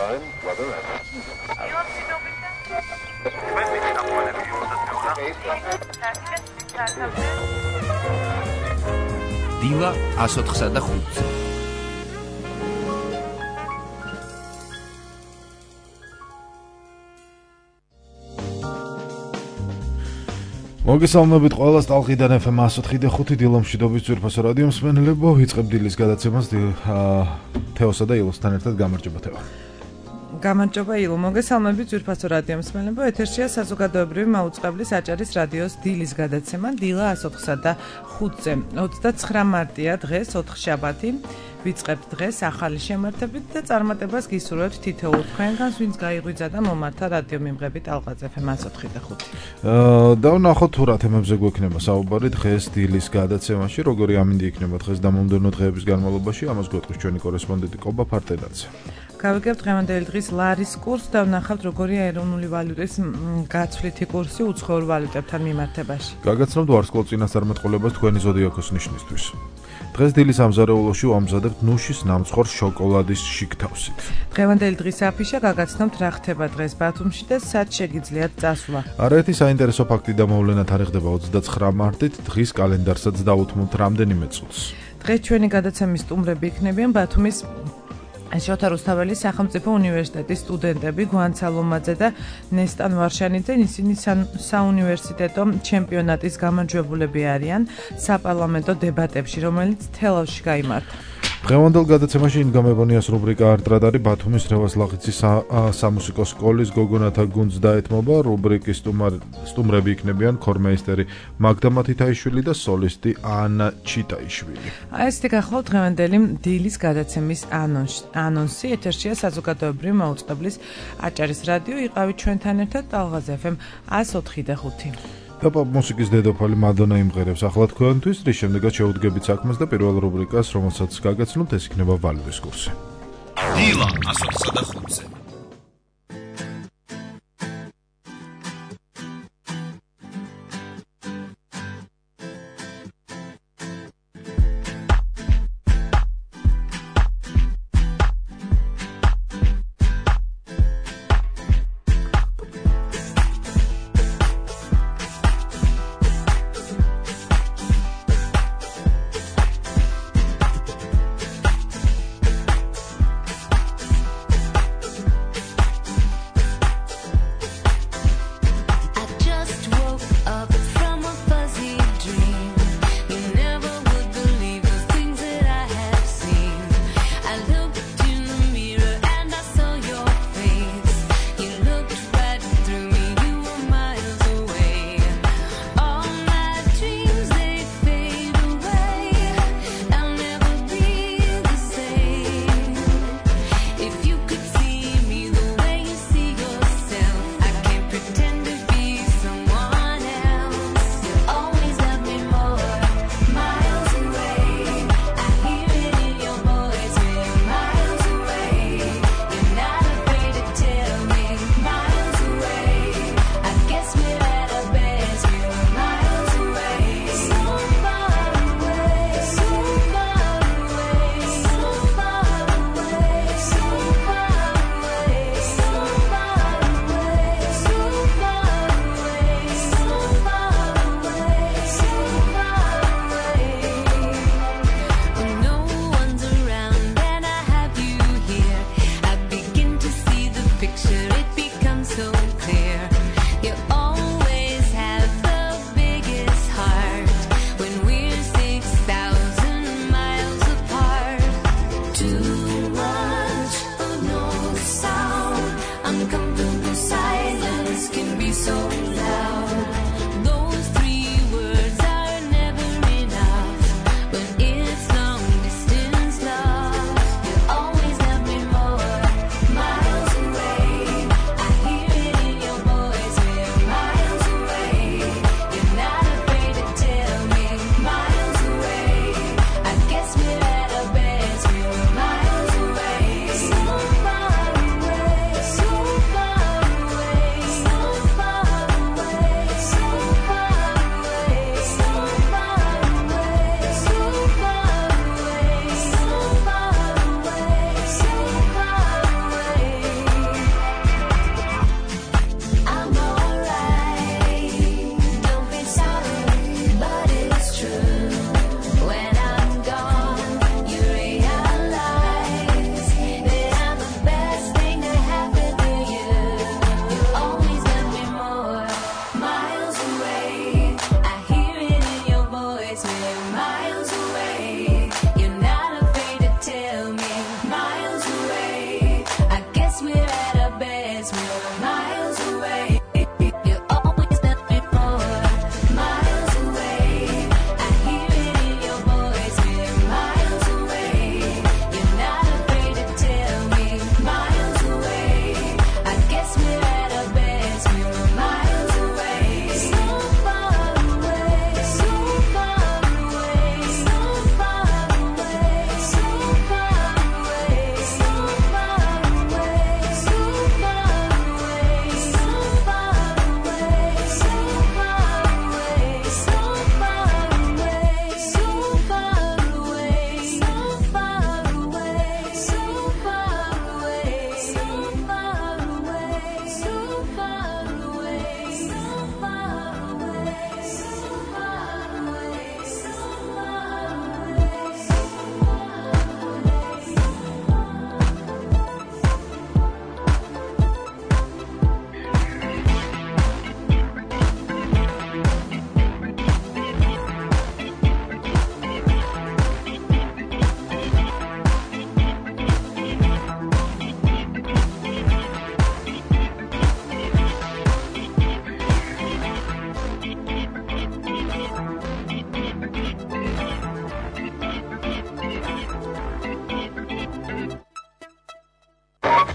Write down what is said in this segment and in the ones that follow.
დილა 104-5. მოგესალმებით ყველას ტალღიდან FM 104.5 დილომშვიდობის ძვირფასო რადიო მსმენელებო, ვიწყებ დილის გადაცემას თეოსა და ილოსთან ერთად. გამარჯობა თეო. გამარჯობა ილო, მოგესალმებით ძვირფასო რადიო მსმენელებო, ეთერშია საზოგადოებრივი მაუწყებლის აჭარის რადიოს დილის გადაცემა დილა 104-5-ზე. 29 მარტია დღეს, 4 შაბათი. ვიწყებთ დღეს ახალი შემართებით და წარმატებას გისურვებთ თითოეულ თქვენგანს, ვინც გაიღვიძა და მომართა რადიო მიმღები ტალღაზე FM 104.5. და ვნახოთ თუ რა თემებზე გვექნება საუბარი დღეს დილის გადაცემაში, როგორი ამინდი იქნება დღეს დამომდევნო დღეების განმავლობაში, ამას გვეტყვის ჩვენი კორესპონდენტი კობა ფარტედაძე. გავიგებთ დღევანდელი დღის ლარის კურსს და ვნახავთ როგორია ეროვნული ვალუტის გაცვლითი კურსი უცხოურ ვალუტებთან მიმართებაში. გაგაცნობთ ვარსკვლავ წინასწარმეტყველებას თქვენი ზოდიაქოს ნიშნისთვის. დღეს დილის ამზარეულოში ვამზადებთ ნუშის ნამცხვარ შოკოლადის შიგთავსით. დღევანდელი დღის აფიშა გაგაცნობთ რა ხდება დღეს ბათუმში და სად შეგიძლიათ წასვლა. არაერთი საინტერესო ფაქტი და მოვლენა თარიღდება 29 მარტით, დღის კალენდარსაც დაუთმობთ რამდენიმე წუთს. დღეს ჩვენი გადაცემის სტუმრები იქნებიან ბათუმის შოთა რუსთაველის სახელმწიფო უნივერსიტეტის სტუდენტები გვიან სალომაძე და ნესტან ვარშანიძე. ისინი საუნივერსიტეტო ჩემპიონატის გამარჯვებულები არიან საპარლამენტო დებატებში, რომელიც თელავში გაიმართა. დღევანდელ გადაცემაში ინგამებონიას რუბრიკა არტრადარი ბათუმის რევას ლაღიცის სამუსიკო სკოლის გოგონათა გუნდს დაეთმობა. რუბრიკის სტუმრები იქნებიან ქორმეისტერი მაგდა მათითაიშვილი და სოლისტი ანა ჩიტაიშვილი. ესეთი გახლავთ დღევანდელი დილის გადაცემის ანონსი. ეთერშია საზოგადოებრივი მაუწყებლის აჭარის რადიო. იყავით ჩვენთან ერთად ტალღაზე FM 104.5. და პოპ მუსიკის დედოფალი მადონა იმღერებს ახლა თქვენთვის, რის შემდეგაც შეუდგებით საქმეს და პირველ რუბრიკას, რომელსაც გაგაცნობთ, ეს იქნება ვალუტის კურსი. დილა 104-5-ზე.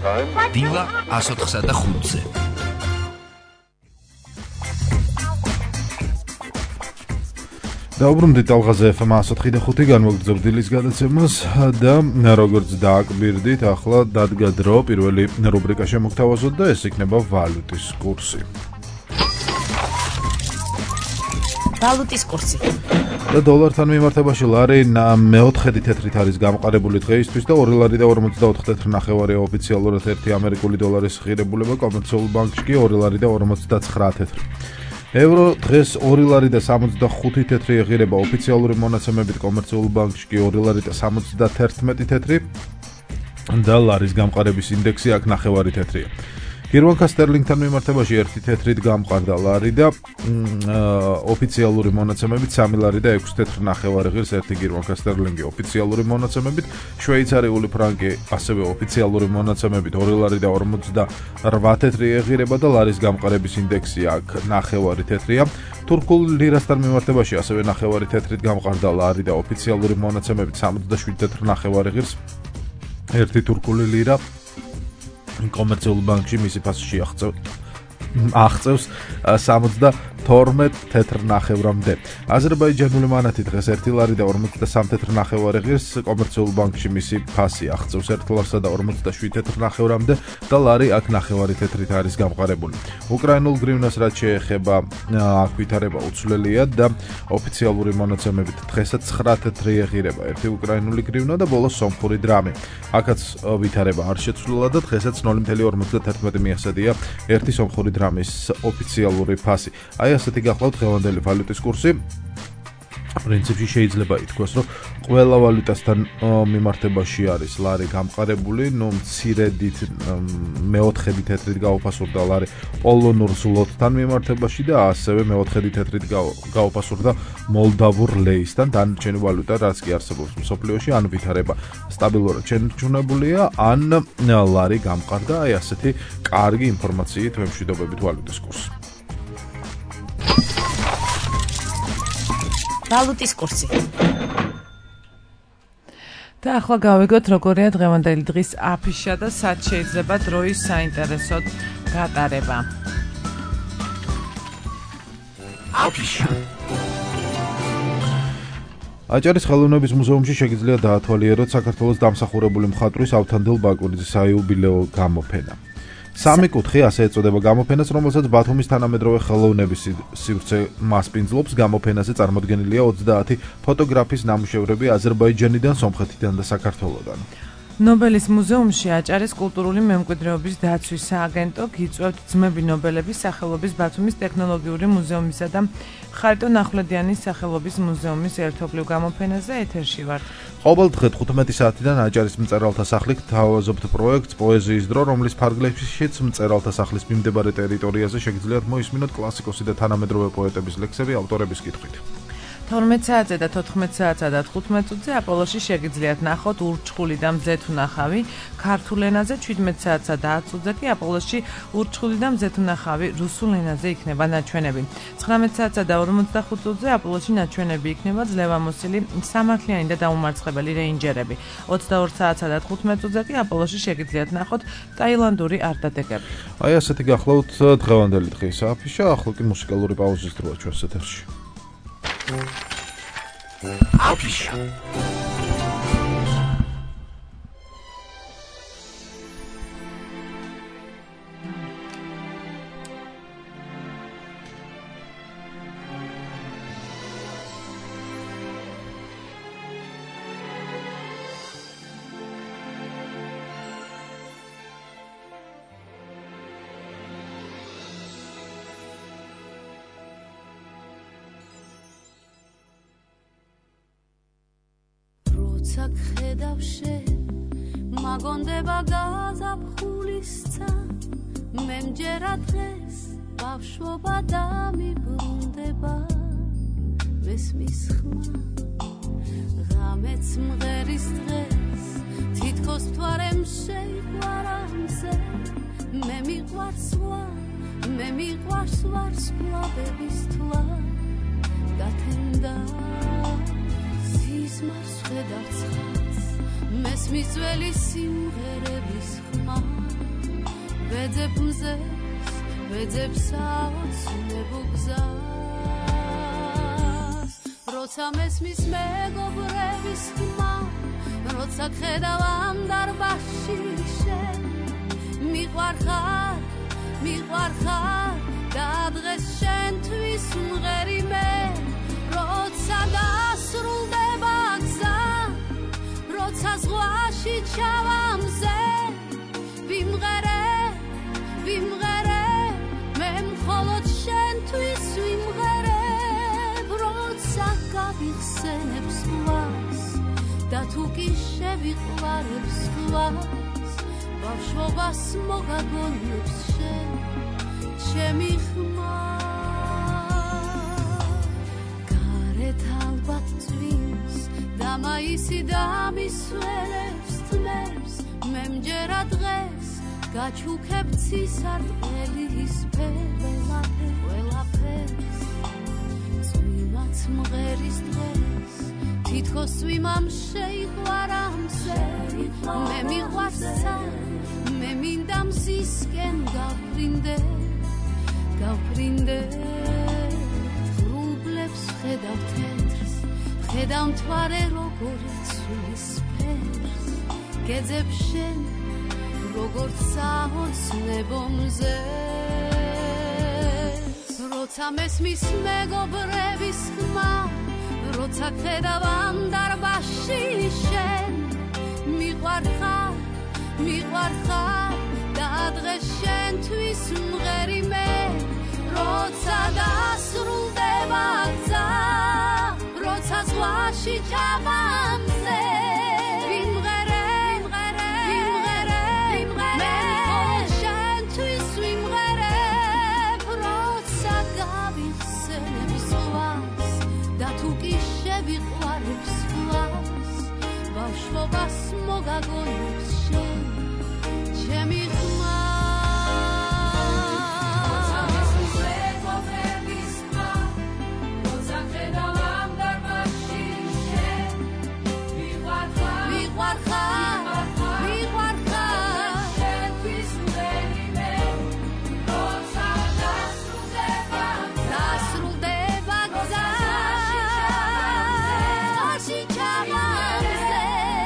დილა 104.5-ზე. დაუბრუნდით ალღაზე FM 104.5 განმოგრძობ დილის გადაცემას და როგორც დააკვირდით, ახლა დადგა დრო პირველი რუბრიკა შემოგთავაზოთ და ეს იქნება ვალუტის კურსი. ვალუტის კურსი. და დოლართან მიმართებაში ლარი მეოთხედი თეთრით არის გამყარებული დღეისთვის და 2 ლარი და 44 თეთრნახევარია ოფიციალურად 1 ამერიკული დოლარის ღირებულება, კომერციულ ბანკში კი 2 ლარი და 59 თეთრი. ევრო დღეს 2 ლარი და 65 თეთრი ეღირება ოფიციალური მონაცემებით, კომერციულ ბანკში კი 2 ლარი და 71 თეთრი და ლარის გამყარების ინდექსი აქ ნახევარი თეთრია. გერმანკა სტერლინგთან მიმართებაში 1 თეთრით გამყარდა ლარი და ოფიციალური მონაცემებით 3 ლარი და 6 თეთრნახევარი ღირს 1 გერმანკა სტერლინგი ოფიციალური მონაცემებით, შვეიცარიული ფრანკი ასევე ოფიციალური მონაცემებით 2 ლარი და 48 თეთრი ეღირება და ლარის გამყარების ინდექსი აქ ნახევარი თეთრია. თურქულ ლირასთან მიმართებაში ასევე ნახევარი თეთრით გამყარდა ლარი და ოფიციალური მონაცემებით 77 თეთრნახევარი ღირს 1 თურქული ლირა კომერციულ ბანკში მისი ფასში აღწევს 72 თეთრნახევრამდე. აზერბაიჯანული მანათი დღეს 1 ლარი და 53 თეთრნახევარი ღირს კომერციულ ბანკში მისი ფასი აღწევს 1 ლარსა და 47 თეთრნახევრამდე და ლარი აქ ნახევარი თეთრით არის გამყარებული. უკრაინულ გრივნას რაც შეეხება აქ ვითარება უცვლელია და ოფიციალური მონაცემებით დღესაც 9 თეთრი ეღირება 1 უკრაინული გრივნა და ბოლოს სომხური დრამი. აქაც ვითარება არ შეცვლილა და დღესაც 0.51 მიახსედია 1 სომხური დრამის ოფიციალური ფასი. აი ასეთი გახლავთ დღევანდელი ვალუტის კურსი. პრინციპში შეიძლება ითქვას, რომ ყველა ვალუტასთან მიმართებაში არის ლარი გამყარებული, მცირედით მეოთხედი თეთრით გაუფასურდა ლარი პოლონურ ზლოტთან მიმართებაში და ასევე მეოთხედი თეთრით გაუფასურდა მოლდავურ ლეისთან. დანარჩენი ვალუტა რაც კი არსებობს მსოფლიოში, ან ვითარება სტაბილურად შენარჩუნებულია, ან ლარი გამყარდა. აი ასეთი კარგი ინფორმაციით ვემშვიდობებით ვალუტის კურსს. ვალუტის კურსი. და ახლა გავიგოთ როგორია დღევანდელი დღის აფიშა და სად შეიძლება დროის საინტერესოდ გატარება. აფიშა. აჭარის ხელოვნების მუზეუმში შეგიძლია დაათვალიეროთ საქართველოს დამსახურებული მხატვრის ავთანდილ ბაკურიძის საიუბილეო გამოფენა. 3 კუთხე ასე ეწოდება გამოფენას, რომელსაც ბათუმის თანამედროვე ხელოვნების სივრცე მასპინძლობს. გამოფენაზე წარმოდგენილია 30 ფოტოგრაფის ნამუშევრები აზერბაიჯანიდან, სომხეთიდან და საქართველოდან. ნობელის მუზეუმში აჭარის კულტურული მემკვიდრეობის დაცვის სააგენტო გიწვევთ ძმები ნობელების სახელობის ბათუმის ტექნოლოგიური მუზეუმისა და ხარიტონ ახვლედიანის სახელობის მუზეუმის ერთობლივ გამოფენაზე ეთერში ვართ. ყოველ დღე 15 საათიდან აჭარის მწერალთა სახლი გთავაზობთ პროექტს პოეზიის დრო, რომლის ფარგლებშიც მწერალთა სახლის მიმდებარე ტერიტორიაზე შეგიძლიათ მოისმინოთ კლასიკოსი და თანამედროვე პოეტების ლექსები ავტორების კითხვით. 12 საათზე და 14 საათსა და 15 წუთზე აპოლოში შეგიძლიათ ნახოთ ურჩხული და მზეთუნახავი ქართულ ენაზე, 17 საათსა და 10 წუთზე კი აპოლოში ურჩხული და მზეთუნახავი რუსულ ენაზე იქნება ნაჩვენები. 19 საათსა და 45 წუთზე აპოლოში ნაჩვენები იქნება ძლევამოსილი სამართლიანი და დაუმარცხებელი რეინჯერები. 22 საათსა და 15 წუთზე კი აპოლოში შეგიძლიათ ნახოთ ტაილანდური არტადეკები. აი ასეთი გახლავთ დღევანდელი დღის აფიშა, ახლა კი მუსიკალური პაუზის დროა ჩვენს ეთერში. აფიშა. როცა ხედავ შენ მაგონდება გაზაფხულისცა მე მჯერა დღეს ბავშვობა დამიბრუნდება მესმის ხმა ღამეც მღერის დღეს თითქოს მთვარემ შეიყვარამზე მე მიყვარს ვარსკვლავების თვლა გათენდა სიზმარს ხედავ ცხადს მესმის ძველი სიმღერების ხმა ვეძებ მზეს ვეძებს აოცნებო გზას როცა მესმის მეგობრების ხმა როცა ხედავ ამ დარბაზში შენ მიყვარხარ და დღეს შენთვის მღერი მე როცა დასრულდება გზა როცა ზღვაში ჩავამზე ვიმღერე მე მხოლოდ შენთვის ვიმღერებ როცა გავიხსენებ სხვას და თუ კი შევიყვარებ სხვას ბავშვობას მოგაგონებს შენ ჩემი ხმა გარეთ ალბათ წვიმს და მაისი დამისვენებს თმებს მე მჯერა დღეს გაჩუქებ ცისარტყელის ყველაფერს წვიმაც მღერის დღეს თითქოს წვიმამ შეიყვარამზე მე მიყვარსა მე მინდა მზისკენ გავფრინდე ღრუბლებს ხედავ თეთრს ხედავ მთვარე როგორ ცვლის ფერს გეძებ შენ როგორც საოცნებო მზეს როცა მესმის მეგობრების ხმა როცა ხედავ ამ დარბაზში შენ მიყვარხარ და დღეს შენთვის მღერი მე როცა დასრულდება გზა როცა ზღვაში ჩავამზე ბავშვობას მოგაგონებს შენ ჩემი ხმა როცა მესმის მეგობრების ხმა როცა ხედავ ამ დარბაზში შენ მიყვარხარ შენთვის მღერი მე როცა დასრულდება გზა ზღვაში ჩავამზე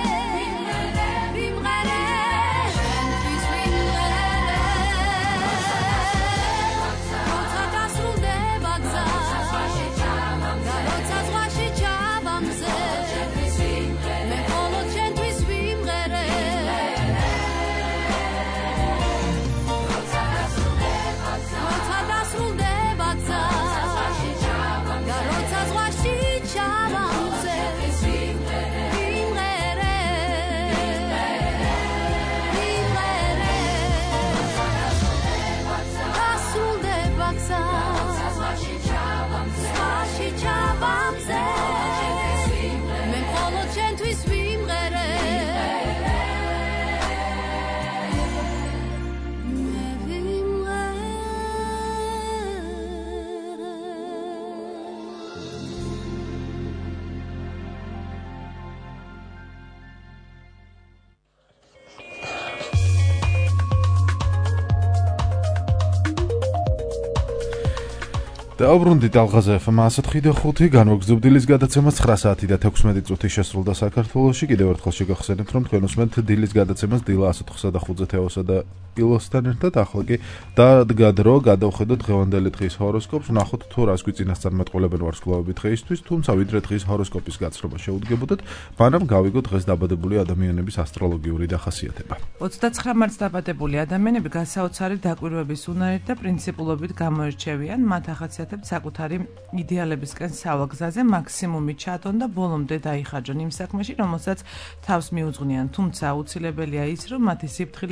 დაუბრუნდით ალღაზე FM 105 განვაგრძობ დილის გადაცემა 9 საათი და 16 წუთი შესრულდა საქართველოში. კიდევ ერთხელ შეგახსენებთ, რომ თქვენ უსმენთ დილის გადაცემას დილა 105 თეოსა და ილოსთან ერთად. ახლა კი დადგა დრო გადავხედოთ დღევანდელი დღის ჰოროსკოპს, ვნახოთ თუ რას გვიწინასწარმეტყველებენ ვარსკვლავები დღეისთვის, თუმცა ვიდრე დღის ჰოროსკოპის გაცნობა შეუდგებოდეთ, მანამ გავიგოთ დღეს დაბადებული ადამიანების ასტროლოგიური დახასიათება. 29 მარტს დაბადებული ადამიანები გასაოცარი დაკვირვების უნარით და პრინციპულობით გამოირჩევიან, მათ ახასიათებს საკუთარი იდეალებისკენ სავალ გზაზე მაქსიმუმი ჩადონ და ბოლომდე დაიხარჯონ იმ საქმეში, რომელსაც თავს მიუძღვნიან, თუმცა აუცილებელია ის, რომ მათ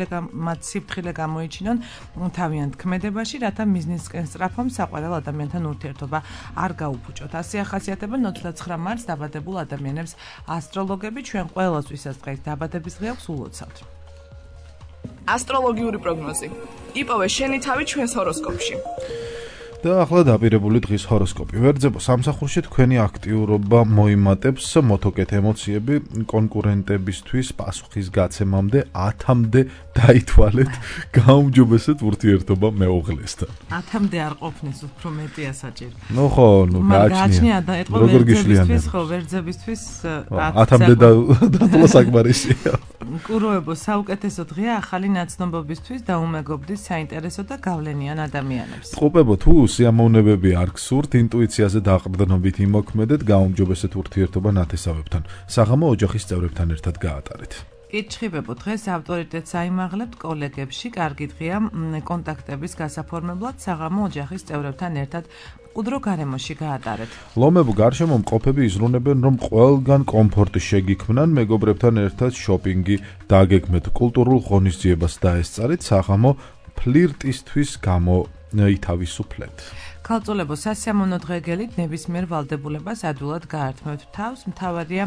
სიფრთხილე გამოიჩინონ თავიანთ ქმედებაში, რათა მიზნისკენ სწრაფამ საყვარელ ადამიანთან ურთიერთობა არ გაუფუჭოთ. ასე ახასიათებენ 29 მარტს დაბადებულ ადამიანებს ასტროლოგები. ჩვენ ყველას ვისაც დღეს დაბადების დღე აქვს ულოცავთ. ასტროლოგიური პროგნოზი. იპოვე შენი თავი ჩვენს ჰოროსკოპში. და ახლა დაპირებული დღის ჰოროსკოპი. ვერძებო, სამსახურში თქვენი აქტიურობა მოიმატებს მოთოკეთ ემოციები კონკურენტებისთვის პასუხის გაცემამდე 10-მდე დაითვალეთ გაუმჯობესეთ ურთიერთობა მეუღლესთან. 10-მდე არ ყოფნის უფრო მეტია საჭირო. ნუ ხო, გააჩნია და ეტყვა ვერძებისთვის, ხო, ვერძებისთვის 10-მდე დათვალა საკმარისია. კუროებო, საუკეთესო დღეა ახალი ნაცნობობისთვის და უმეგობრდით საინტერესო და გავლენიან ადამიანებს. ყופებო, თუ სიამოვნებები არ გსურთ, ინტუიციაზე დაყრდნობით იმოქმედეთ გაუმჯობესეთ ურთიერთობა ნათესავებთან. საღამო ოჯახის წევრებთან ერთად გაატარეთ. კითხებებო, დღეს ავტორიტეტს აიმაღლებთ კოლეგებში, კარგი დღეა კონტაქტების გასაფორმებლად საღამო ოჯახის წევრებთან ერთად მყუდრო გარემოში გაატარეთ. ლომებო, გარშემო მყოფები იზრუნებენ, რომ ყველგან კომფორტი შეგიქმნან, მეგობრებთან ერთად შოპინგი დაგეგმეთ, კულტურულ ღონისძიებას დაესწარით, საღამო ფლირტისთვის გამოითავისუფლეთ. ქალწულებო, სასიამოვნო დღეგელით ნებისმიერ ვალდებულებას ადვილად გაართმევთ თავს, მთავარია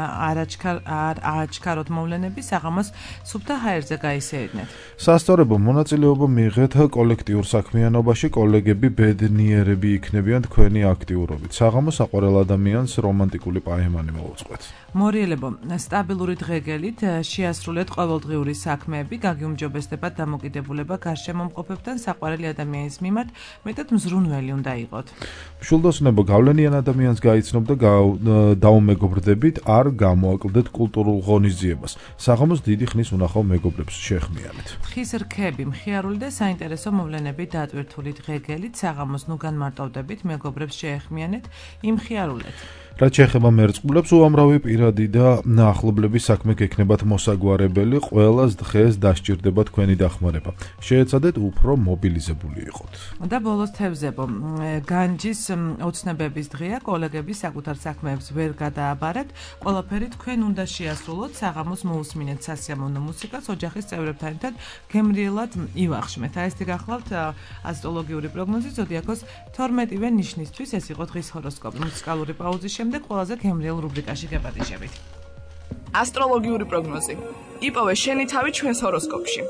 არაჩქაროთ მოვლენები, საღამოს სუფთა ჰაერზე გაისეირნეთ. სასწორებო, მონაწილეობა მიიღეთ კოლექტიურ საქმიანობაში, კოლეგები ბედნიერები იქნებიან თქვენი აქტიურობით. საღამო საყვარელ ადამიანს რომანტიკული პაემანი მოუწყვეთ. მორიელებო, სტაბილური დღეგელით შეასრულეთ ყოველდღიური საქმეები, გაგიუმჯობესდებათ დამოკიდებულება გარშემო მყოფებთან, საყვარელი ადამიანის მიმართ მეტად მზრუნველი უნდა იყოთ. მშვილდოსნებო, გავლენიან ადამიანს გაიცნობ და დაუმეგობრდებით, არ გამოაკლდეთ კულტურულ ღონისძიებას. საღამოს დიდი ხნის უნახავ მეგობრებს შეხმიანეთ. თხის რქები, მხიარული და საინტერესო მოვლენები დატვირთული დღეგელით, საღამოს ნუ განმარტოვდებით, მეგობრებს შეეხმიანეთ, იმხიარულეთ. რაც შეეხება მერწყმულებს, უამრავი პირადი და ახლობლების საქმე გექნებათ მოსაგვარებელი, ყველას დღეს დასჭირდება თქვენი დახმარება. შეეცადეთ უფრო მობილიზებული იყოთ. და ბოლოს თევზებო, განჯის ოცნებების დღეა, კოლეგები საკუთარ საქმეებს ვერ გადააბარეთ, ყველაფერი თქვენ უნდა შეასრულოთ, საღამოს მოусმინეთ სასიამოვნო მუსიკას, ოჯახის წევრებთან ერთად გემრიელად ივახშმეთ. ეს გახლავთ ასტროლოგიური პროგნოზი ზოდიაქოს 12-ვე ნიშნისთვის, ეს იყო დღის ჰოროსკოპი. მუსიკალური პაუზის შემდეგ ყველაზე გემრიელ რუბრიკაში გეპატიჟებით. ასტროლოგიური პროგნოზი. იპოვე შენი თავი ჩვენს ჰოროსკოპში.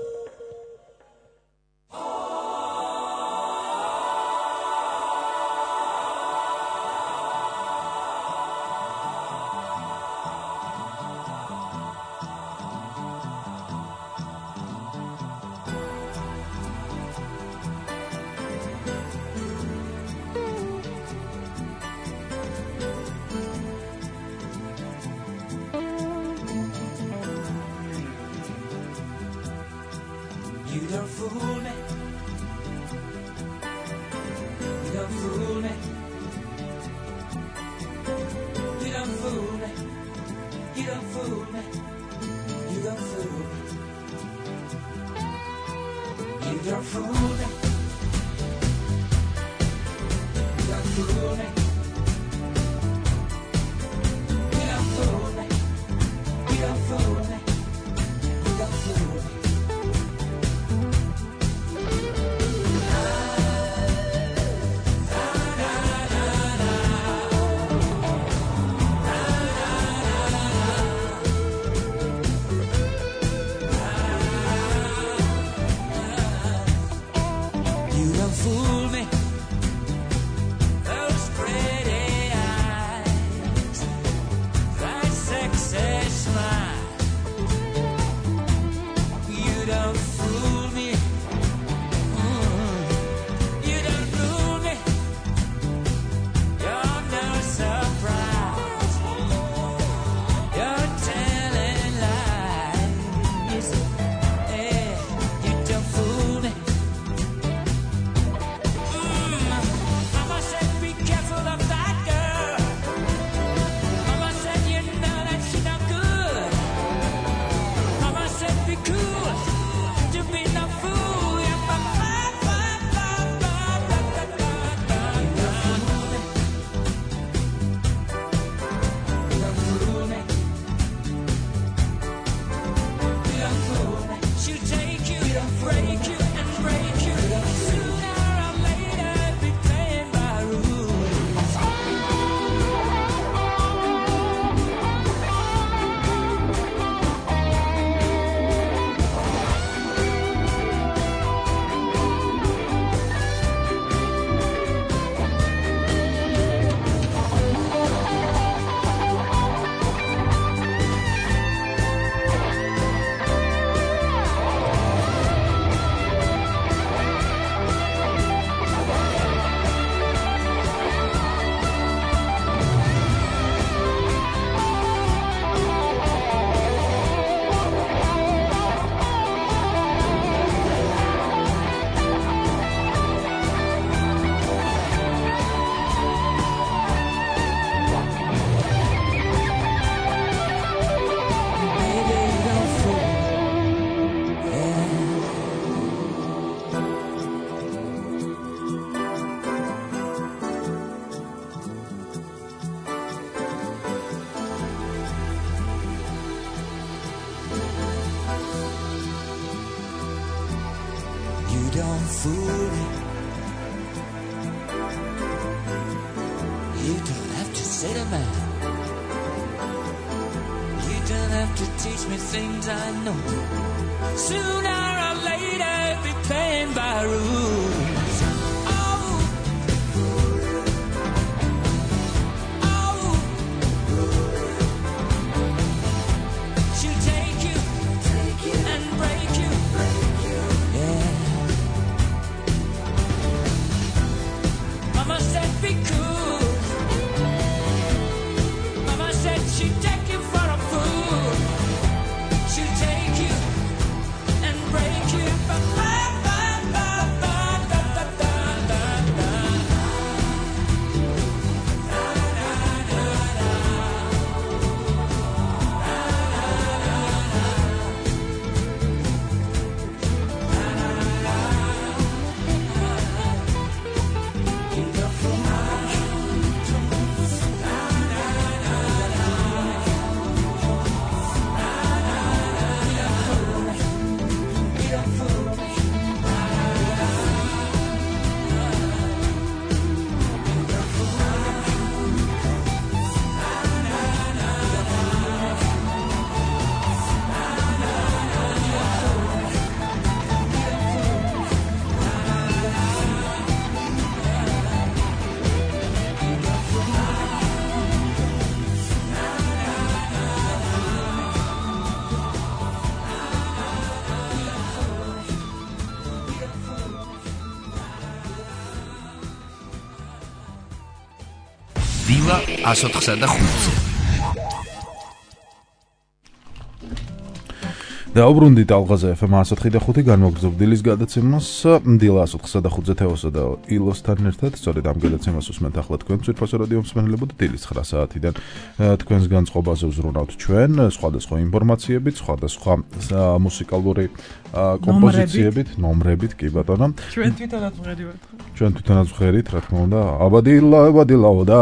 You don't fool me. You don't fool me. You don't fool me. You don't fool me. You don't fool me. You don't fool me. You don't fool me. You don't fool me. You don't fool me. You don't fool me. You don't fool me. Those fool me. You don't have to say the man. You don't have to teach me things I know. Sooner or later, be playing by rules. Oh, oh, she'll take you and break you. Yeah. Mama said be cool. Mama said she'd take you for a fool. She'll take you and break you. Ba, ba, ba, ba, ba, da, da, da, da, da. Da, da, da, da. დილა 104-5-ზე. დაუბრუნდით ალღაზე FM 104-5 განმოგრძობ დილის გადაცემას დილა 104-5-ზე თეოსა და ილოსთან ერთად. სწორედ ამ გადაცემას უსმენთ ახლა თქვენ ძვირფასო რადიო მსმენელებო და დილის 9 საათიდან თქვენს განწყობაზე ვზრუნავთ ჩვენ სხვადასხვა ინფორმაციებით, სხვადასხვა მუსიკალური კომპოზიციებით, ნომრებით, კი ბატონო. ჩვენ თვითონაც ვღერივართ. ჩვენ თვითონაც ვღერით, რა თქმა უნდა. აბადილაო და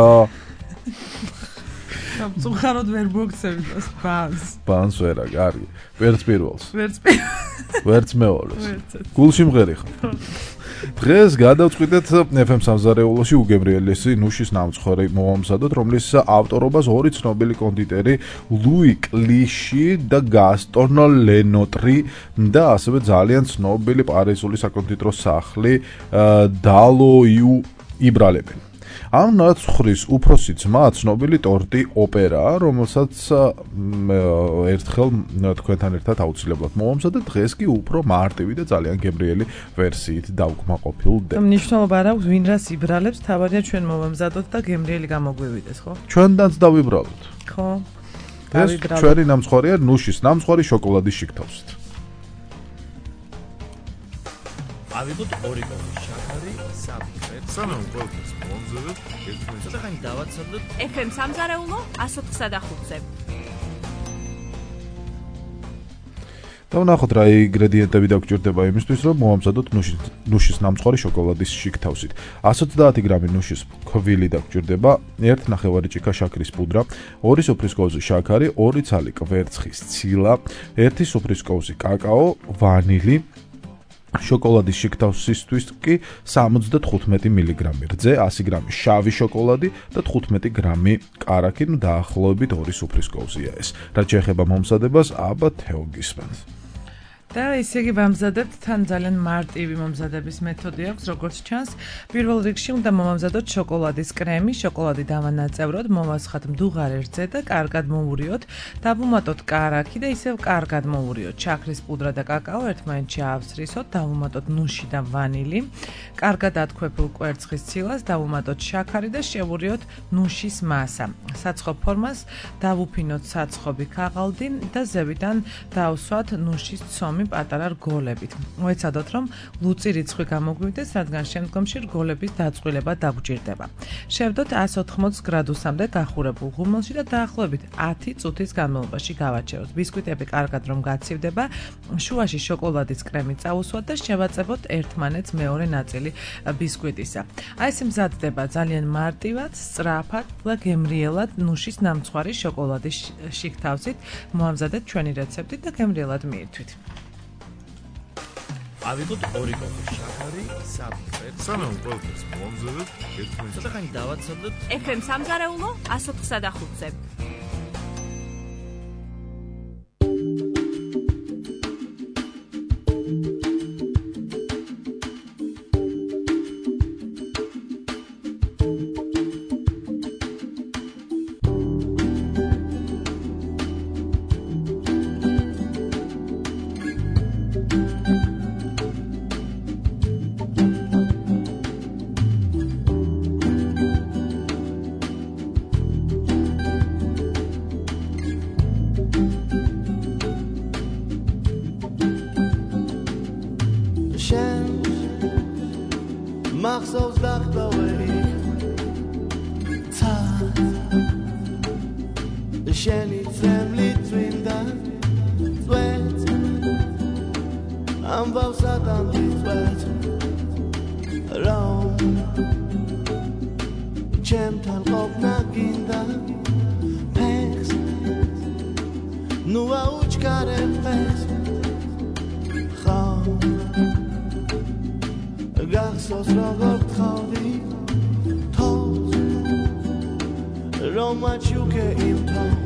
სამწუხაროდ ვერ მოგცემთ ეს ბანს ვერა, კარგი. ვერც პირველს. ვერც ვერც მეორეს. გულში მღერი ხარ. დღეს გადავწყვიტეთ FM სამზარეულოში უგებრიელესი ნუშის ნამცხვარი მოვამზადოთ, რომლის ავტორობას ორი ცნობილი კონდიტერი ლუი კლიში და გასტონ ლენოტრი და ასევე ძალიან ცნობილი პარიზული საკონდიტრო სახლი დალოიუ იბრალებენ. ამ ნაცხვრის უფროსი ძმა ცნობილი ტორტი ოპერაა, რომელსაც ერთხელ თქვენთან ერთად აუცილებლად მოვამზადეთ, დღეს კი უფრო მარტივი და ძალიან გემრიელი ვერსიით დავკმაყოფილდე. მნიშვნელობა არ აქვს ვინ რას იბრალებს, თავარია ჩვენ მოვამზადოთ და გემრიელი გამოგვივიდეს, ხო? ჩვენდანც დავიბრალოთ. ხო. ეს ჩვენი ნამცხვარია ნუშის ნამცხვარი შოკოლადის შიგთავსით. ავიღოთ ორი კოპი შაქარი, საფრთხე. სანამ ყველაფერს მომზადოთ, ერთმანეთს ცოტა დავაცადოთ. FM სამზარეულო 104-5-ზე. და ვნახოთ რა ინგრედიენტები დაგვჭირდება იმისთვის, რომ მოვამზადოთ ნუშის ნამცხვარი შოკოლადის შიგთავსით. 130 გრამი ნუშის ქვილი დაგვჭირდება, 1 ნახევარი ჭიქა შაქრის პუდრა, 2 სუფრის კოვზი შაქარი, 2 ცალი კვერცხის ცილა, 1 სუფრის კოვზი კაკაო, ვანილი, შოკოლადის შიგთავსისთვის კი 75 მგ რძე, 100 გრამი შავი შოკოლადი და 15 გრამი კარაქი, დაახლოებით 2 სუფრის კოვზია ეს. რაც შეეხება მომზადებას, აბა თეო გისმენთ. და ისე იგი ვამზადებთ, თან ძალიან მარტივი მომზადების მეთოდი აქვს, როგორც ჩანს. პირველ რიგში უნდა მომამზადოთ შოკოლადის კრემი, შოკოლადი დავანაწევროთ, მოვასხათ მდუღარ ერთზე და კარგად მოვურიოთ, დავუმატოთ კარაქი და ისევ კარგად მოვურიოთ. შაქრის პუდრა და კაკაო ერთმანეთში ავსრისოთ, დავუმატოთ ნუში და ვანილი, კარგად ათქვეფილ კვერცხის ცილას დავუმატოთ შაქარი და შევურიოთ ნუშის მასა. საცხობ ფორმას დავუფინოთ საცხობი ქაღალდი და ზევიდან დავსვათ ნუშის ცომი პატარა რგოლებით. მოეცადოთ, რომ ლუწი რიცხვი გამოგვივიდეს, რადგან შემდგომში რგოლების დაწყვილება დაგვჭირდება. შევდოთ 180 გრადუსამდე გახურებულ ღუმელში და დაახლოებით 10 წუთის განმავლობაში გავაჩეროთ. ბისკვიტები კარგად რომ გაცივდება, შუაში შოკოლადის კრემი წაუსვათ და შევაწებოთ ერთმანეთს მეორე ნაწილი ბისკვიტისა. აი ეს მზადდება ძალიან მარტივად, სწრაფად და გემრიელად ნუშის ნამცხვარი შოკოლადის შიგთავსით. მოამზადეთ ჩვენი რეცეპტი და გემრიელად მიირთვით. ავიღოთ 2 კოპი შაქარი, საფრთხე. სანამ ყველაფერს მომზადებ, გეთქვით. ცოტა ხანი დავაცადოთ. FM სამზარეულო 104.5-ზე. Mach's lacht away. Tat. Sheni tremli twinda. Sweat. Am vausat am sweat. Rom. Chem tal qopna ginda. Pex. Nu auch karen pex. Kham. Garços rogor tkhali tos romachuke im tos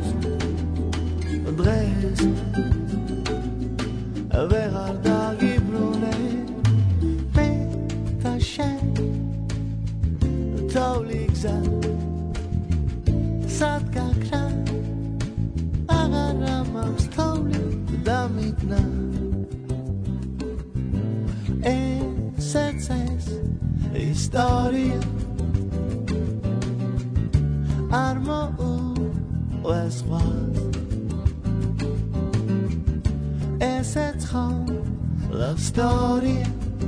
dres verar dagi brune me tashen taulikza sat kakra agara max tauli damitna Historia Armo Westward Es love story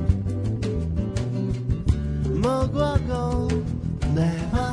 Mogwago Never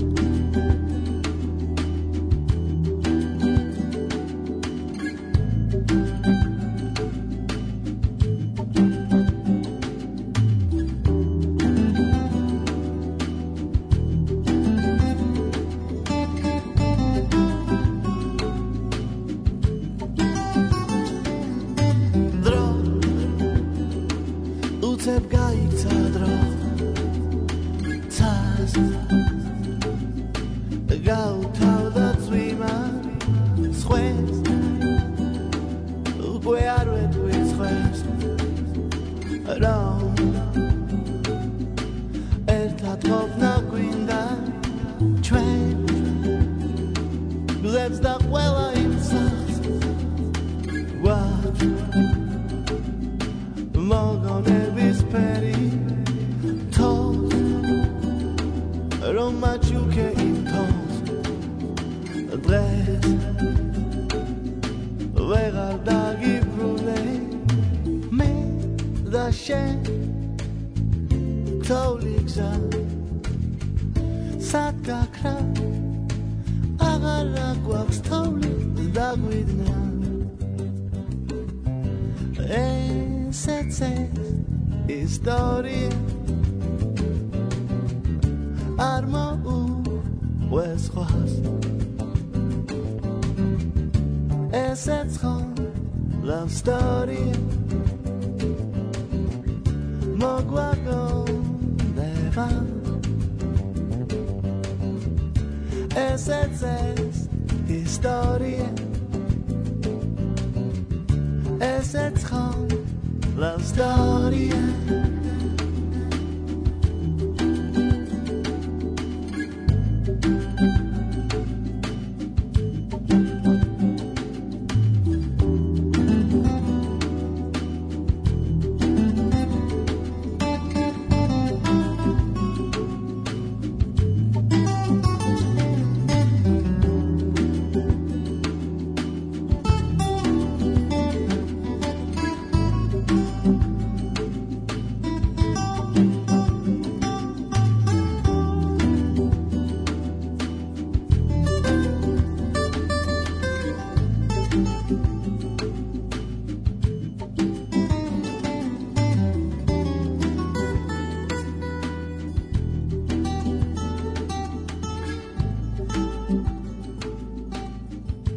Historia Armo Westwas Es love story Mogwago Neva Es historia Es love story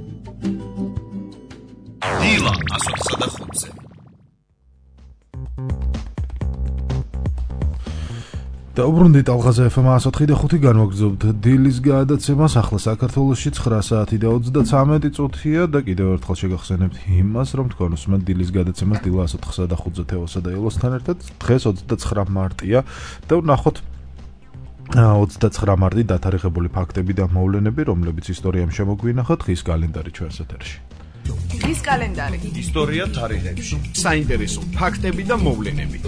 დილა 105-ზე დაუბრუნდით ალღაზე FM 104.5 განვაგრძობთ დილის გადაცემას. ახლა საქართველოში 9 საათი და 33 წუთია და კიდევ ერთხელ შეგახსენებთ იმას, რომ თქვენ უსმენთ დილის გადაცემას დილა 104.5 თევოსა და ელოსთან ერთად. დღეს 29 მარტია და ვნახოთ 29 მარტი დათარიღებული ფაქტები და მოვლენები, რომლებიც ისტორიამ შემოგვინახა დღის კალენდარი ჩვენს ეთერში. ის კალენდარი ისტორია თარიღებში, საინტერესო ფაქტები და მოვლენები.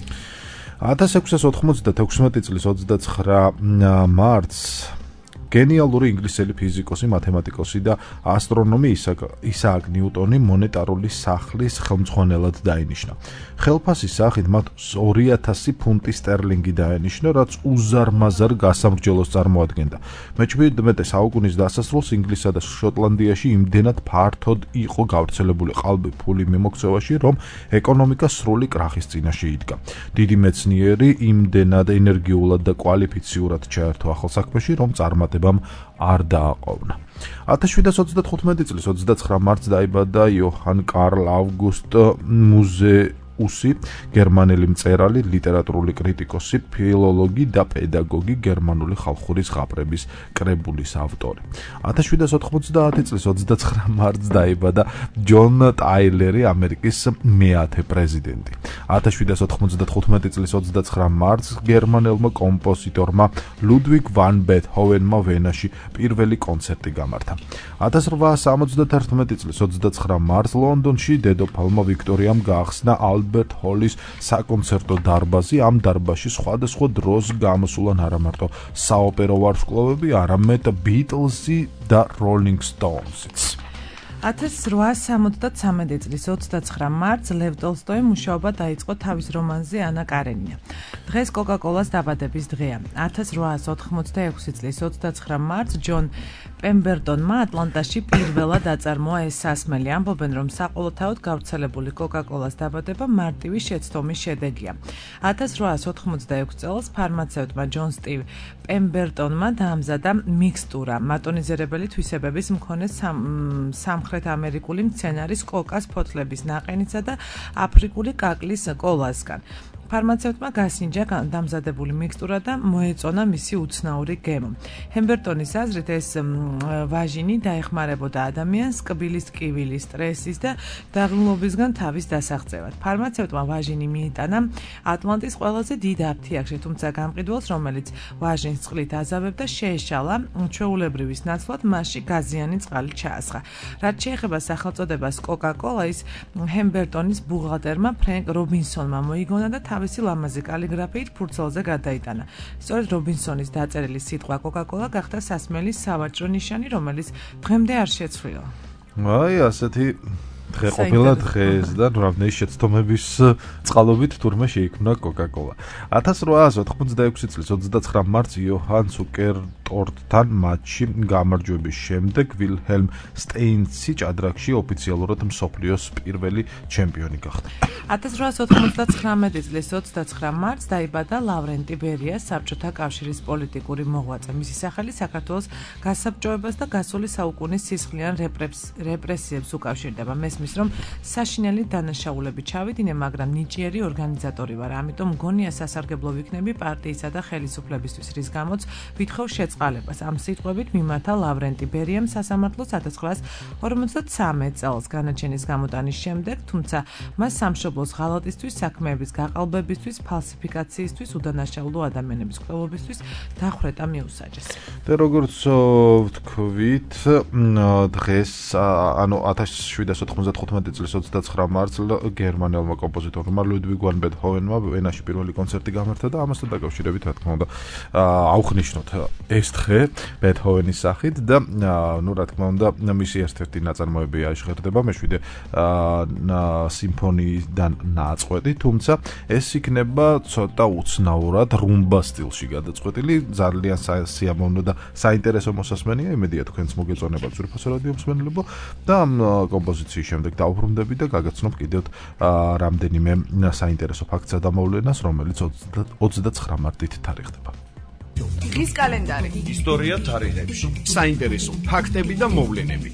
1696 წლის 29 მარტს გენიალური ინგლისელი ფიზიკოსი, მათემატიკოსი და ასტრონომი ისააკ ნიუტონი მონეტარული სახლის ხელმძღვანელად დაინიშნა. ხელფასის სახით მათ 2000 ფუნტი სტერლინგი დაენიშნა, რაც უზარმაზარ გასამრჯელოს წარმოადგენდა. მე-17 საუკუნის დასასრულს ინგლისსა და შოტლანდიაში იმდენად ფართოდ იყო გავრცელებული ყალბი ფული მიმოქცევაში, რომ ეკონომიკა სრული კრახის წინაშე იდგა. დიდი მეცნიერი იმდენად ენერგიულად და კვალიფიციურად ჩაერთო ახალ საქმეში, რომ წარმატებამ არ დააყოვნა. 1735 წლის 29 მარტს დაიბადა იოჰან კარლ ავგუსტ მუზეუსი, გერმანელი მწერალი, ლიტერატურული კრიტიკოსი, ფილოლოგი და პედაგოგი, გერმანული ხალხური ზღაპრების კრებულის ავტორი. 1790 წლის 29 მარტს დაიბადა ჯონ ტაილერი, ამერიკის მე-10 პრეზიდენტი. 1795 წლის 29 მარტს გერმანელმა კომპოზიტორმა ლუდვიგ ვან ბეთჰოვენმა ვენაში პირველი კონცერტი გამართა. 1871 წლის 29 მარტს ლონდონში დედოფალმა ვიქტორიამ გაახსნა ალბერტ ჰოლის საკონცერტო დარბაზი. ამ დარბაზში სხვადასხვა დროს გამოსულან არა მარტო საოპერო ვარსკვლავები, არამედ ბიტლზი და როლინგ სტოუნზიც. 1873 წლის 29 მარტს ლევ ტოლსტოიმ მუშაობა დაიწყო თავის რომანზე ანა კარენია. დღეს კოკა-კოლას დაბადების დღეა. 1886 წლის 29 მარტს ჯონ პემბერტონმა ატლანტაში პირველად აწარმოა ეს სასმელი. ამბობენ, რომ საყოველთაოდ გავრცელებული კოკა-კოლას დაბადება მარტივი შეცდომის შედეგია. 1886 წელს ფარმაცევტმა ჯონ სტივ პემბერტონმა დაამზადა მიქსტურა მატონიზირებელი თვისებების მქონე სამხრეთ ამერიკული მცენარის კოკას ფოთლების ნაყენისა და აფრიკული კაკლის კოლასგან. ფარმაცევტმა გასინჯა დამზადებული მიქსტურა და მოეწონა მისი უცნაური გემო. ჰემბერტონის აზრით ეს ვაჟინი დაეხმარებოდა ადამიანს კბილის ტკივილის, სტრესის და დაღლილობისგან თავის დასაღწევად. ფარმაცევტმა ვაჟინი მიიტანა ატლანტის ყველაზე დიდ აფთიაქში, თუმცა გამყიდველს, რომელიც ვაჟინს წყლით აზავებდა, შეეშალა ჩვეულებრივის ნაცვლად მასში გაზიანი წყალი ჩაასხა. რაც შეეხება სახელწოდებას კოკა-კოლა, ის ჰემბერტონის ბუღალტერმა ფრენკ რობინსონმა მოიგონა და თავისი ლამაზი კალიგრაფიით ფურცელზე გადაიტანა. სწორედ რობინსონის დაწერილი სიტყვა კოკა-კოლა გახდა სასმელის სავაჭრო ნიშანი, რომელიც დღემდე არ შეცვლილა. აი, ასეთი დღე ყოფილა დღეს და რამდენი შეცდომების წყალობით თურმე შეიქმნა კოკა-კოლა. 1886 წლის 29 მარტს იოჰან ცუკერტორტთან მატჩში გამარჯვების შემდეგ ვილჰელმ სტეინცი ჭადრაკში ოფიციალურად მსოფლიოს პირველი ჩემპიონი გახდა. 1899 წლის 29 მარტს დაიბადა ლავრენტი ბერია, საბჭოთა კავშირის პოლიტიკური მოღვაწე. მისი სახელი საქართველოს გასაბჭოებას და გასული საუკუნის სისხლიან რეპრესიებს უკავშირდება. მესმის, რომ საშინელი დანაშაულები ჩავიდინე, მაგრამ ნიჭიერი ორგანიზატორი ვარ. ამიტომ მგონია სასარგებლო ვიქნები პარტიისა და ხელისუფლებისთვის, რის გამოც ვითხოვ შეწყალებას. ამ სიტყვებით მიმართა ლავრენტი ბერიამ სასამართლოს 1953 წელს განაჩენის გამოტანის შემდეგ, თუმცა მას სამშობლოს ღალატისთვის, საქმეების გაყალბებისთვის, ფალსიფიკაციისთვის, უდანაშაულო ადამიანების კვლევებისთვის დახვრეტა მიუსაჯეს. და როგორც ვთქვით, დღეს ანუ 1795 წლის 29 მარტს გერმანელმა კომპოზიტორმა ლუდვიგ ვან ბეთჰოვენმა ვენაში პირველი კონცერტი გამართა და ამასთან დაკავშირებით, რა თქმა უნდა, აუხნიშნოთ ეს დღე ბეთჰოვენის სახით და ნუ რა თქმა უნდა, მისი ერთ-ერთი ნაწარმოები აშხერდება მე-7 სიმფონიიდან ნაწყვეტი, თუმცა ეს იქნება ცოტა უცნაურად რუმბა სტილში გადაწყვეტილი, ძალიან სიამოვნო და საინტერესო მოსასმენია, იმედია თქვენც მოგეწონება ძვირფასო რადიო მსმენელებო და ამ კომპოზიციის შემდეგ დავბრუნდები და გაგაცნობ კიდევ რამდენიმე საინტერესო ფაქტსა და მოვლენას, რომელიც 29 მარტით თარიღდება. ის კალენდარი ისტორია თარიღებში, საინტერესო ფაქტები და მოვლენები.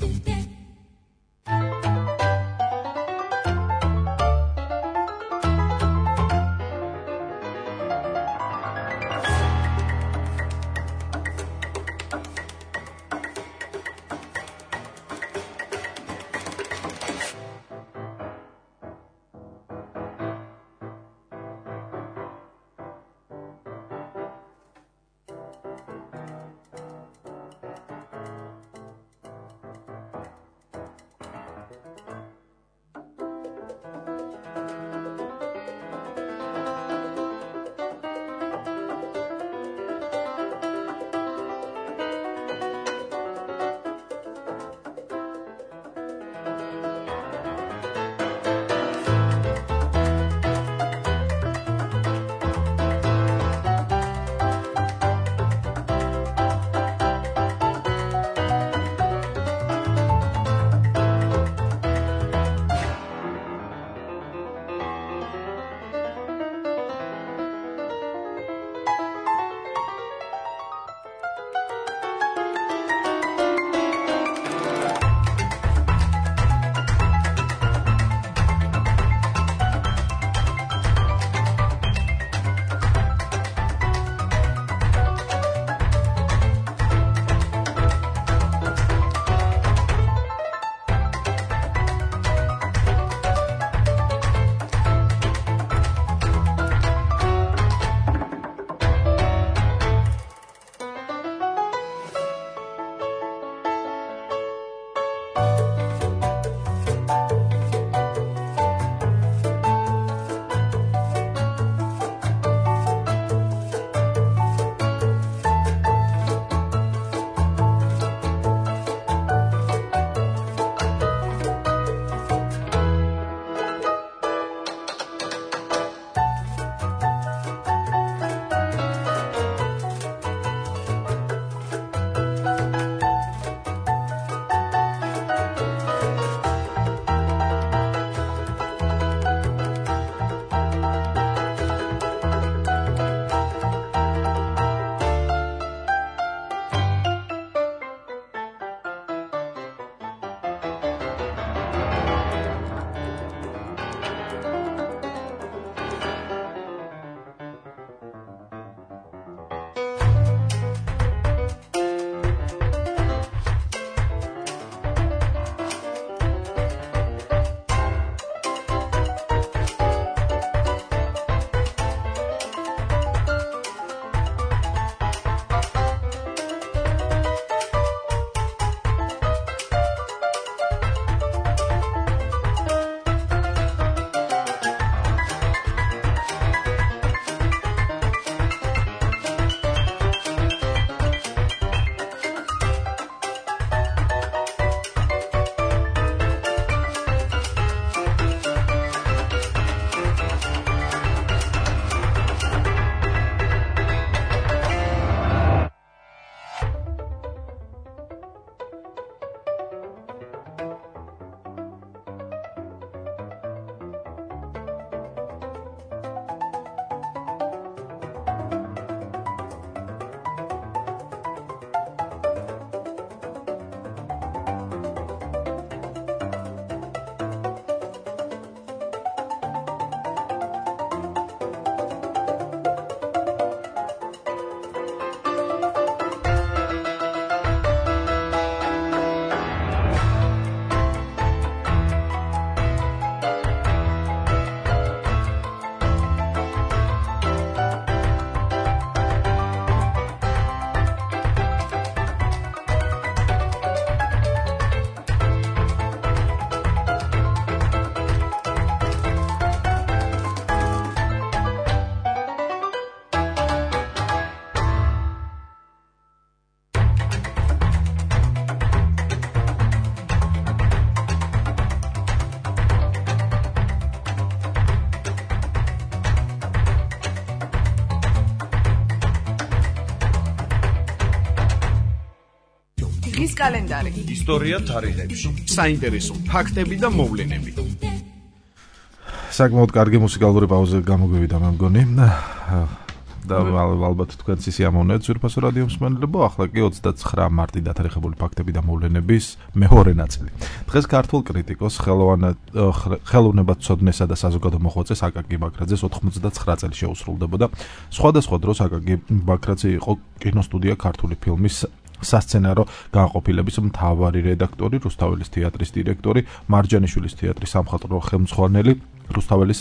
დღის კალენდარი. ისტორია თარიღებში. საინტერესო ფაქტები და მოვლენები. საკმაოდ კარგი მუსიკალური პაუზა გამოგვივიდა მე მგონი. და ალბათ თქვენც ისე ამოვნეთ ძვირფასო რადიო მსმენელებო, ახლა კი 29 მარტი დათარიღებული ფაქტები და მოვლენების მეორე ნაწილი. დღეს ქართულ კრიტიკოს ხელოვნებაცოდნესა და საზოგადო მოღვაწეს აკაკი ბაქრაძეს 99 წელი შეუსრულდებოდა. სხვადასხვა დროს აკაკი ბაქრაძე იყო კინოსტუდია ქართული ფილმის სასცენარო განყოფილების მთავარი რედაქტორი, რუსთაველის თეატრის დირექტორი, მარჯანიშვილის თეატრის სამხატვრო ხელმძღვანელი, რუსთაველის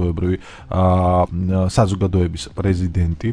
საზოგადოების პრეზიდენტი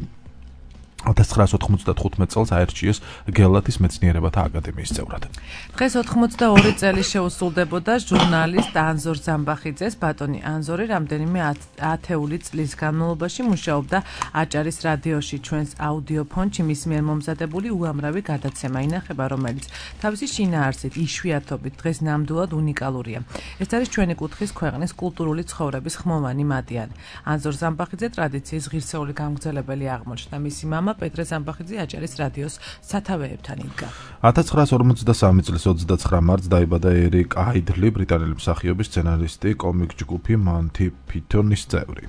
1995 წელს აერჩიეს გელათის მეცნიერებათა აკადემიის წევრად. დღეს 82 წელი შეუსრულდებოდა ჟურნალისტ ანზორ ზამბახიძეს. ბატონი ანზორი რამდენიმე ათეული წლის განმავლობაში მუშაობდა აჭარის რადიოში. ჩვენს აუდიოფონში მის მიერ მომზადებული უამრავი გადაცემა ინახება, რომელიც თავისი შინაარსით, იშვიათობით დღეს ნამდვილად უნიკალურია. ეს არის ჩვენი კუთხის ქვეყნის კულტურული ცხოვრების ხმოვანი მატიანე. ანზორ ზამბახიძე ტრადიციის ღირსეული გამგზელებელი აღმოჩნდა. მისი მამა პეტრე ზამბახიძე აჭარის რადიოს სათავეებთან იდგა. 1953 წლის 29 მარტს დაიბადა ერიკ აიდლი, ბრიტანელი მსახიობის, სცენარისტი, კომიკ ჯგუფი Monty Python-ის წევრი.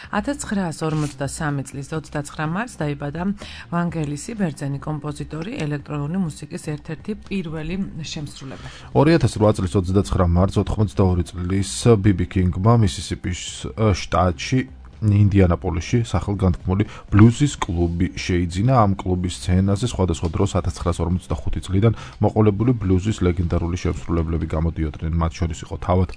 1953 წლის 29 მარტს დაიბადა ვანგელისი, ბერძენი კომპოზიტორი, ელექტრონული მუსიკის ერთ-ერთი პირველი შემსრულებელი. 2008 წლის 29 მარტს 82 წლის BB King-მა მისისიპის შტატში ინდიანაპოლისში სახელგანთქმული ბლუზის კლუბი შეიძინა. ამ კლუბის სცენაზე სხვადასხვა დროს 1945 წლიდან მოყოლებული ბლუზის ლეგენდარული შემსრულებლები გამოდიოდნენ. მათ შორის იყო თავად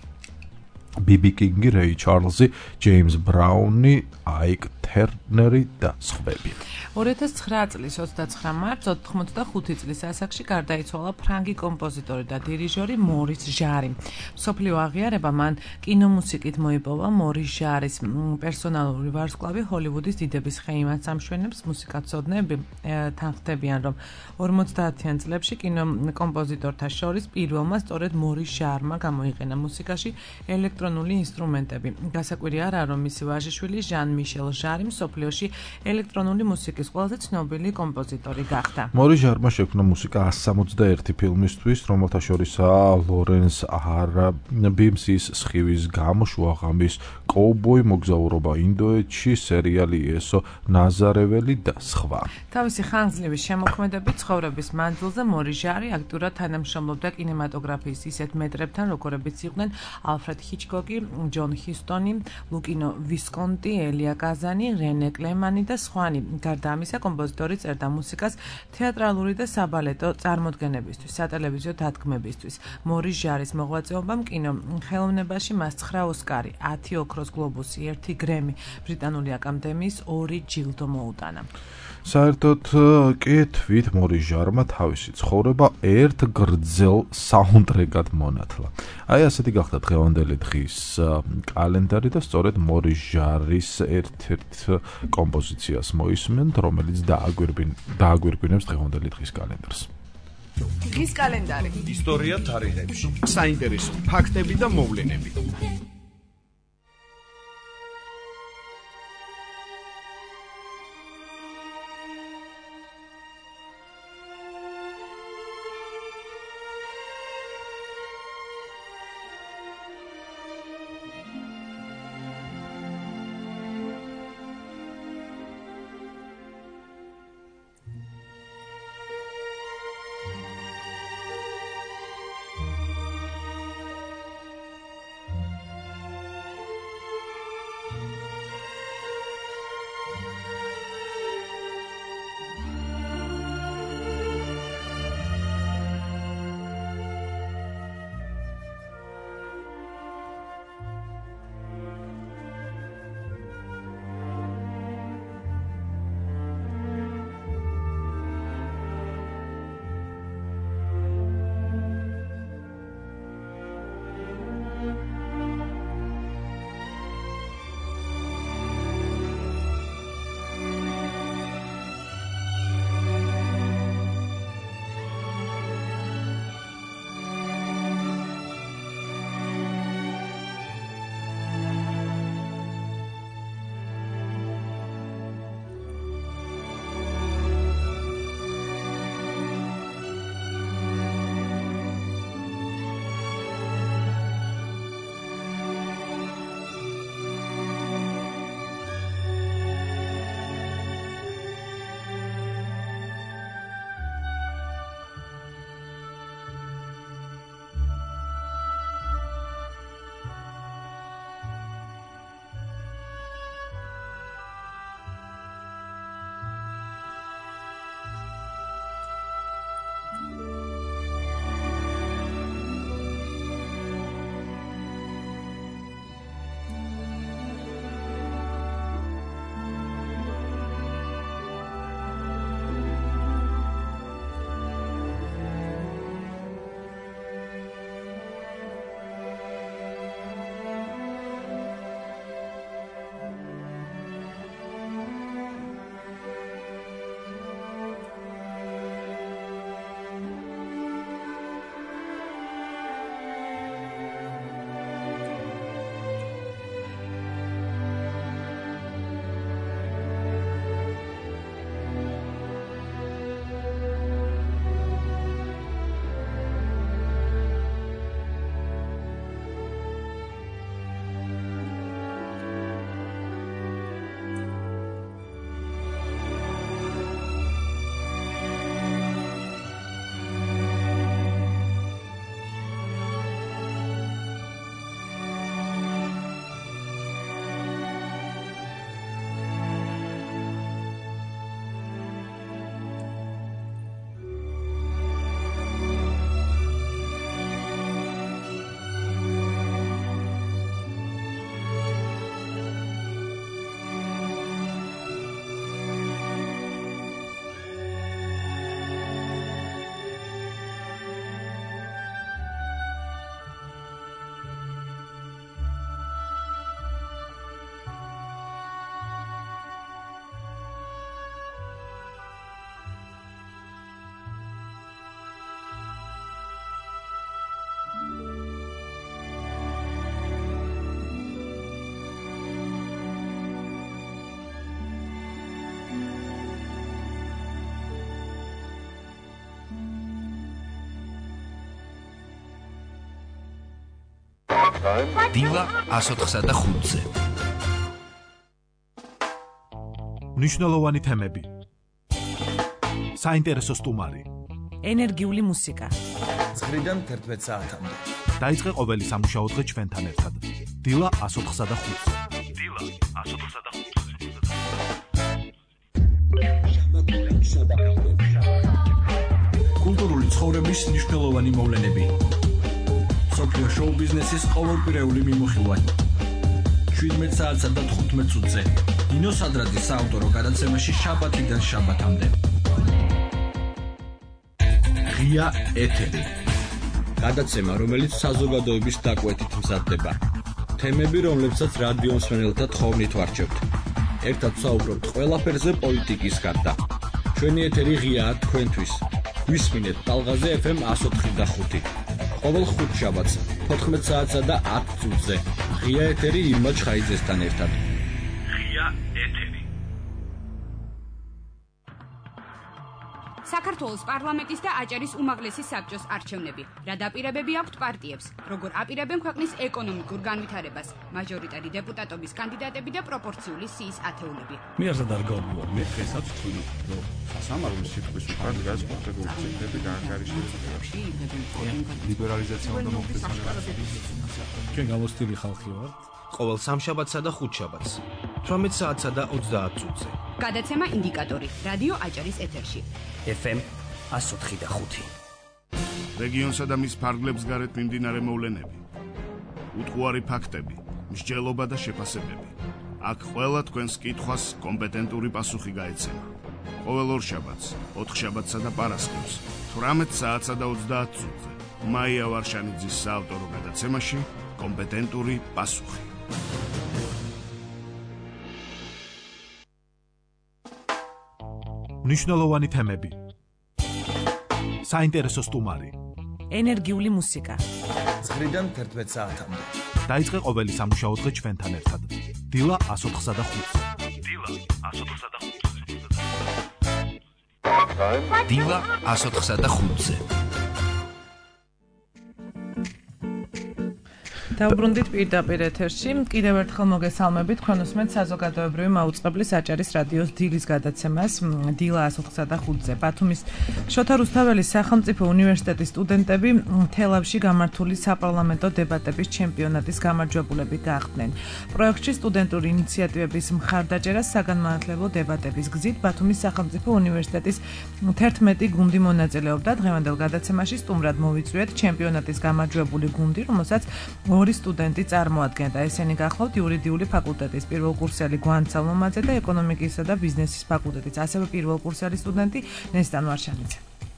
BB King-ი, რეი ჩარლზი, ჯეიმს ბრაუნი, აიკ თერნერი და სხვები. 2009 წლის 29 მარტს 85 წლის ასაკში გარდაიცვალა ფრანგი კომპოზიტორი და დირიჟორი მორის ჟარი. მსოფლიო აღიარება მან კინომუსიკით მოიპოვა. მორის ჟარის პერსონალური ვარსკვლავი ჰოლივუდის დიდების ხეივანს ამშვენებს. მუსიკათმცოდნეები თანხმდებიან, რომ 50-იან წლებში კინოკომპოზიტორთა შორის პირველმა სწორედ მორის ჟარმა გამოიყენა მუსიკაში ელექტრონული ინსტრუმენტები. გასაკვირი არაა, რომ მისი ვაჟიშვილი ჟან მიშელ ჟარი მსოფლიოში ელექტრონული მუსიკის ყველაზე ცნობილი კომპოზიტორი გახდა. მორის ჟარმა შექმნა მუსიკა 161 ფილმისთვის, რომელთა შორისაა ლორენს არაბიმსის სხივის გამ, შუაღამის კოუბოი, მოგზაურობა ინდოეთში, სერიალი ესო ნაზარეველი და სხვა. თავისი ხანგრძლივი შემოქმედებით ცხოვრების მანძილზე მორის ჟარი აქტიურად თანამშრომლობდა კინემატოგრაფიის ისეთ მეტრებთან, როგორებიც იყვნენ ალფრედ ჰიჩკოკი, ჯონ ჰიუსტონი, ლუკინო ვისკონტი, ელია კაზანი, რენე კლემანი და სხვანი. გარდა ამისა, კომპოზიტორი წერდა მუსიკას თეატრალური და საბალეტო წარმოდგენებისთვის, სატელევიზიო დადგმებისთვის. მორის ჟარის მოღვაწეობამ კინო ხელოვნებაში მას 9 ოსკარი, 10 ოქროს გლობუსი, 1 გრემი, ბრიტანული აკადემიის 2 ჯილდო მოუტანა. საერთოდ კი თვით მორის ჟარმა თავისი ცხოვრება ერთ გრძელ საუნდტრეკად მონათლა. აი ასეთი გახდა დღევანდელი დღის კალენდარი და სწორედ მორის ჟარის ერთ-ერთ კომპოზიციას მოისმენთ, რომელიც დააგვირგვინებს დღევანდელი დღის კალენდარს. დღის კალენდარი. ისტორია თარიღებში. საინტერესო ფაქტები და მოვლენები. დილა 104-5-ზე. მნიშვნელოვანი თემები. საინტერესო სტუმარი. ენერგიული მუსიკა. 9-დან 11 საათამდე. დაიწყე ყოველი სამუშაო დღე ჩვენთან ერთად. დილა 104-5-ზე. დილა 104-5-ზე. კულტურული ცხოვრების მნიშვნელოვანი მოვლენები. სოფლიო შოუ ბიზნესის ყოველკვირეული მიმოხილვანი. 17 საათსა და 15 წუთზე. ნინო სადრაძის საავტორო გადაცემაში შაბათიდან შაბათამდე. ღია ეთერი. გადაცემა, რომელიც საზოგადოების დაკვეთით მზადდება. თემები, რომლებსაც რადიო მსმენელთა თხოვნით ვარჩევთ. ერთად საუბრობთ ყველაფერზე პოლიტიკის გარდა. ჩვენი ეთერი ღიაა თქვენთვის. ვისმინეთ ტალღაზე FM 104.5. ყოველ ხუთშაბათს 14 საათსა და 10 წუთზე. ღია ეთერი ირმა ჩხაიძესთან ერთად. ღია ეთერი. საქართველოს პარლამენტის და აჭარის უმაღლესი საბჭოს არჩევნები. რა დაპირებები აქვთ პარტიებს? როგორ აპირებენ ქვეყნის ეკონომიკურ განვითარებას? მაჟორიტარი დეპუტატობის კანდიდატები და პროპორციული სიის ათეულები. მე არ დარგავია, მე დღესაც თქვი, რომ სასამართლო სიტყვის უკან დგას კონტროლები განკარიშებში. ლიბერალიზაცია უნდა მოხდეს. ჩვენ გამოსტილი ხალხი ვართ. ყოველ სამშაბათსა და ხუთშაბათს 18 საათსა და 30 წუთზე. გადაცემა ინდიკატორი რადიო აჭარის ეთერში. FM 104.5. რეგიონსა და მის ფარგლებს გარეთ მიმდინარე მოვლენები. უტყუარი ფაქტები, მსჯელობა და შეფასებები. აქ ყველა თქვენს კითხვას კომპეტენტური პასუხი გაეცემა. ყოველ ორშაბათს, ოთხშაბათსა და პარასკევს 18 საათსა და 30 წუთზე. მაია ვარშანიძის საავტორო გადაცემაში კომპეტენტური პასუხი. მნიშვნელოვანი თემები. საინტერესო სტუმარი. ენერგიული მუსიკა. 9-დან 11 საათამდე. დაიწყე ყოველი სამუშაო დღე ჩვენთან ერთად. დილა 104-5-ზე. დილა 104-5-ზე. დილა 104-5-ზე. დავბრუნდით პირდაპირ ეთერში. კიდევ ერთხელ მოგესალმებით. თქვენ უსმენთ საზოგადოებრივი მაუწყებლის აჭარის რადიოს დილის გადაცემას დილა 104-5-ზე. ბათუმის შოთა რუსთაველის სახელმწიფო უნივერსიტეტის სტუდენტები თელავში გამართული საპარლამენტო დებატების ჩემპიონატის გამარჯვებულები გახდნენ. პროექტში სტუდენტური ინიციატივების მხარდაჭერას საგანმანათლებლო დებატების გზით ბათუმის სახელმწიფო უნივერსიტეტის 11 გუნდი მონაწილეობდა. დღევანდელ გადაცემაში სტუმრად მოვიწვიეთ ჩემპიონატის გამარჯვებული გუნდი, რომელსაც ორი სტუდენტი წარმოადგენდა. ესენი გახლავთ იურიდიული ფაკულტეტის პირველკურსელი გვან სალმომაძე და ეკონომიკისა და ბიზნესის ფაკულტეტის ასევე პირველკურსელი სტუდენტი ნესტან ვარშანიძე.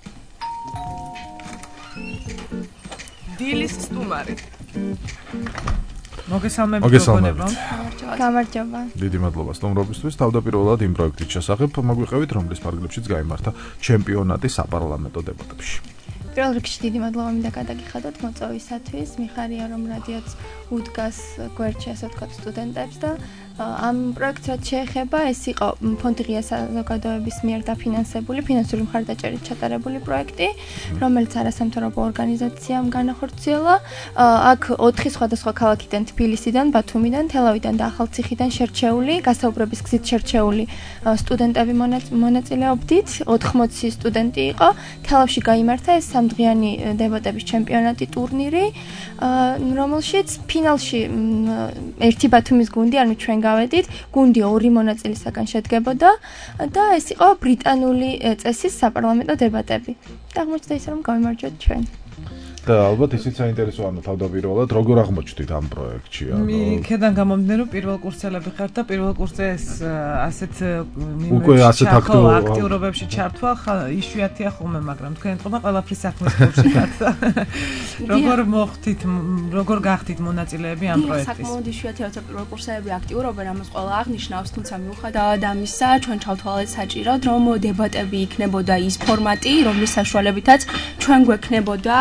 დილის სტუმარი. მოგესალმებით. გამარჯობა. დიდი მადლობა სტუმრობისთვის. თავდაპირველად იმ პროექტის შესახებ მოგვიყევით, რომლის ფარგლებშიც გაიმართა ჩემპიონატი საპარლამენტო დებატებში. პირველ რიგში დიდი მადლობა მინდა გადაგიხადოთ მოწვევისათვის. მიხარია რომ რადიოც უდგას გვერდში ასე ვთქვათ სტუდენტებს და ამ პროექტს რაც შეეხება, ეს იყო ფონდი ღია საზოგადოების მიერ დაფინანსებული, ფინანსური მხარდაჭერით ჩატარებული პროექტი, რომელიც არასამთავრობო ორგანიზაციამ განახორციელა. აქ 4 სხვადასხვა ქალაქიდან, თბილისიდან, ბათუმიდან, თელავიდან და ახალციხიდან შერჩეული, გასაუბრების გზით შერჩეული სტუდენტები მონაწილეობდით. 80 სტუდენტი იყო. თელავში გაიმართა ეს სამდღიანი დებატების ჩემპიონატი ტურნირი, რომელშიც ფინალში ერთი ბათუმის გუნდი, ანუ ჩვენ გავედით, გუნდი 2 მონაწილისაგან შედგებოდა და ეს იყო ბრიტანული წესის საპარლამენტო დებატები. და აღმოჩნდა ისე რომ გავიმარჯვეთ ჩვენ. და ალბათ ისიც საინტერესო ანუ თავდაპირველად როგორ აღმოჩნდით ამ პროექტში? იქედან გამომდინარე რომ პირველ კურსელები ხართ და პირველ კურსზე ეს ასეთ უკვე ასეთ აქტიურობებში ჩართვა იშვიათია ხოლმე, მაგრამ თქვენ ეთქობა ყველაფრის საქმის კურსში ხართ და როგორ მოხდით, როგორ გახდით მონაწილეები ამ პროექტის? საკმაოდ იშვიათია, როცა პირველ კურსელები აქტიურობენ, ამას ყველა აღნიშნავს, თუმცა მიუხედავად ამისა, ჩვენ ჩავთვალეთ საჭიროდ, რომ დებატები იქნებოდა ის ფორმატი, რომლის საშუალებითაც ჩვენ გვექნებოდა განვითარება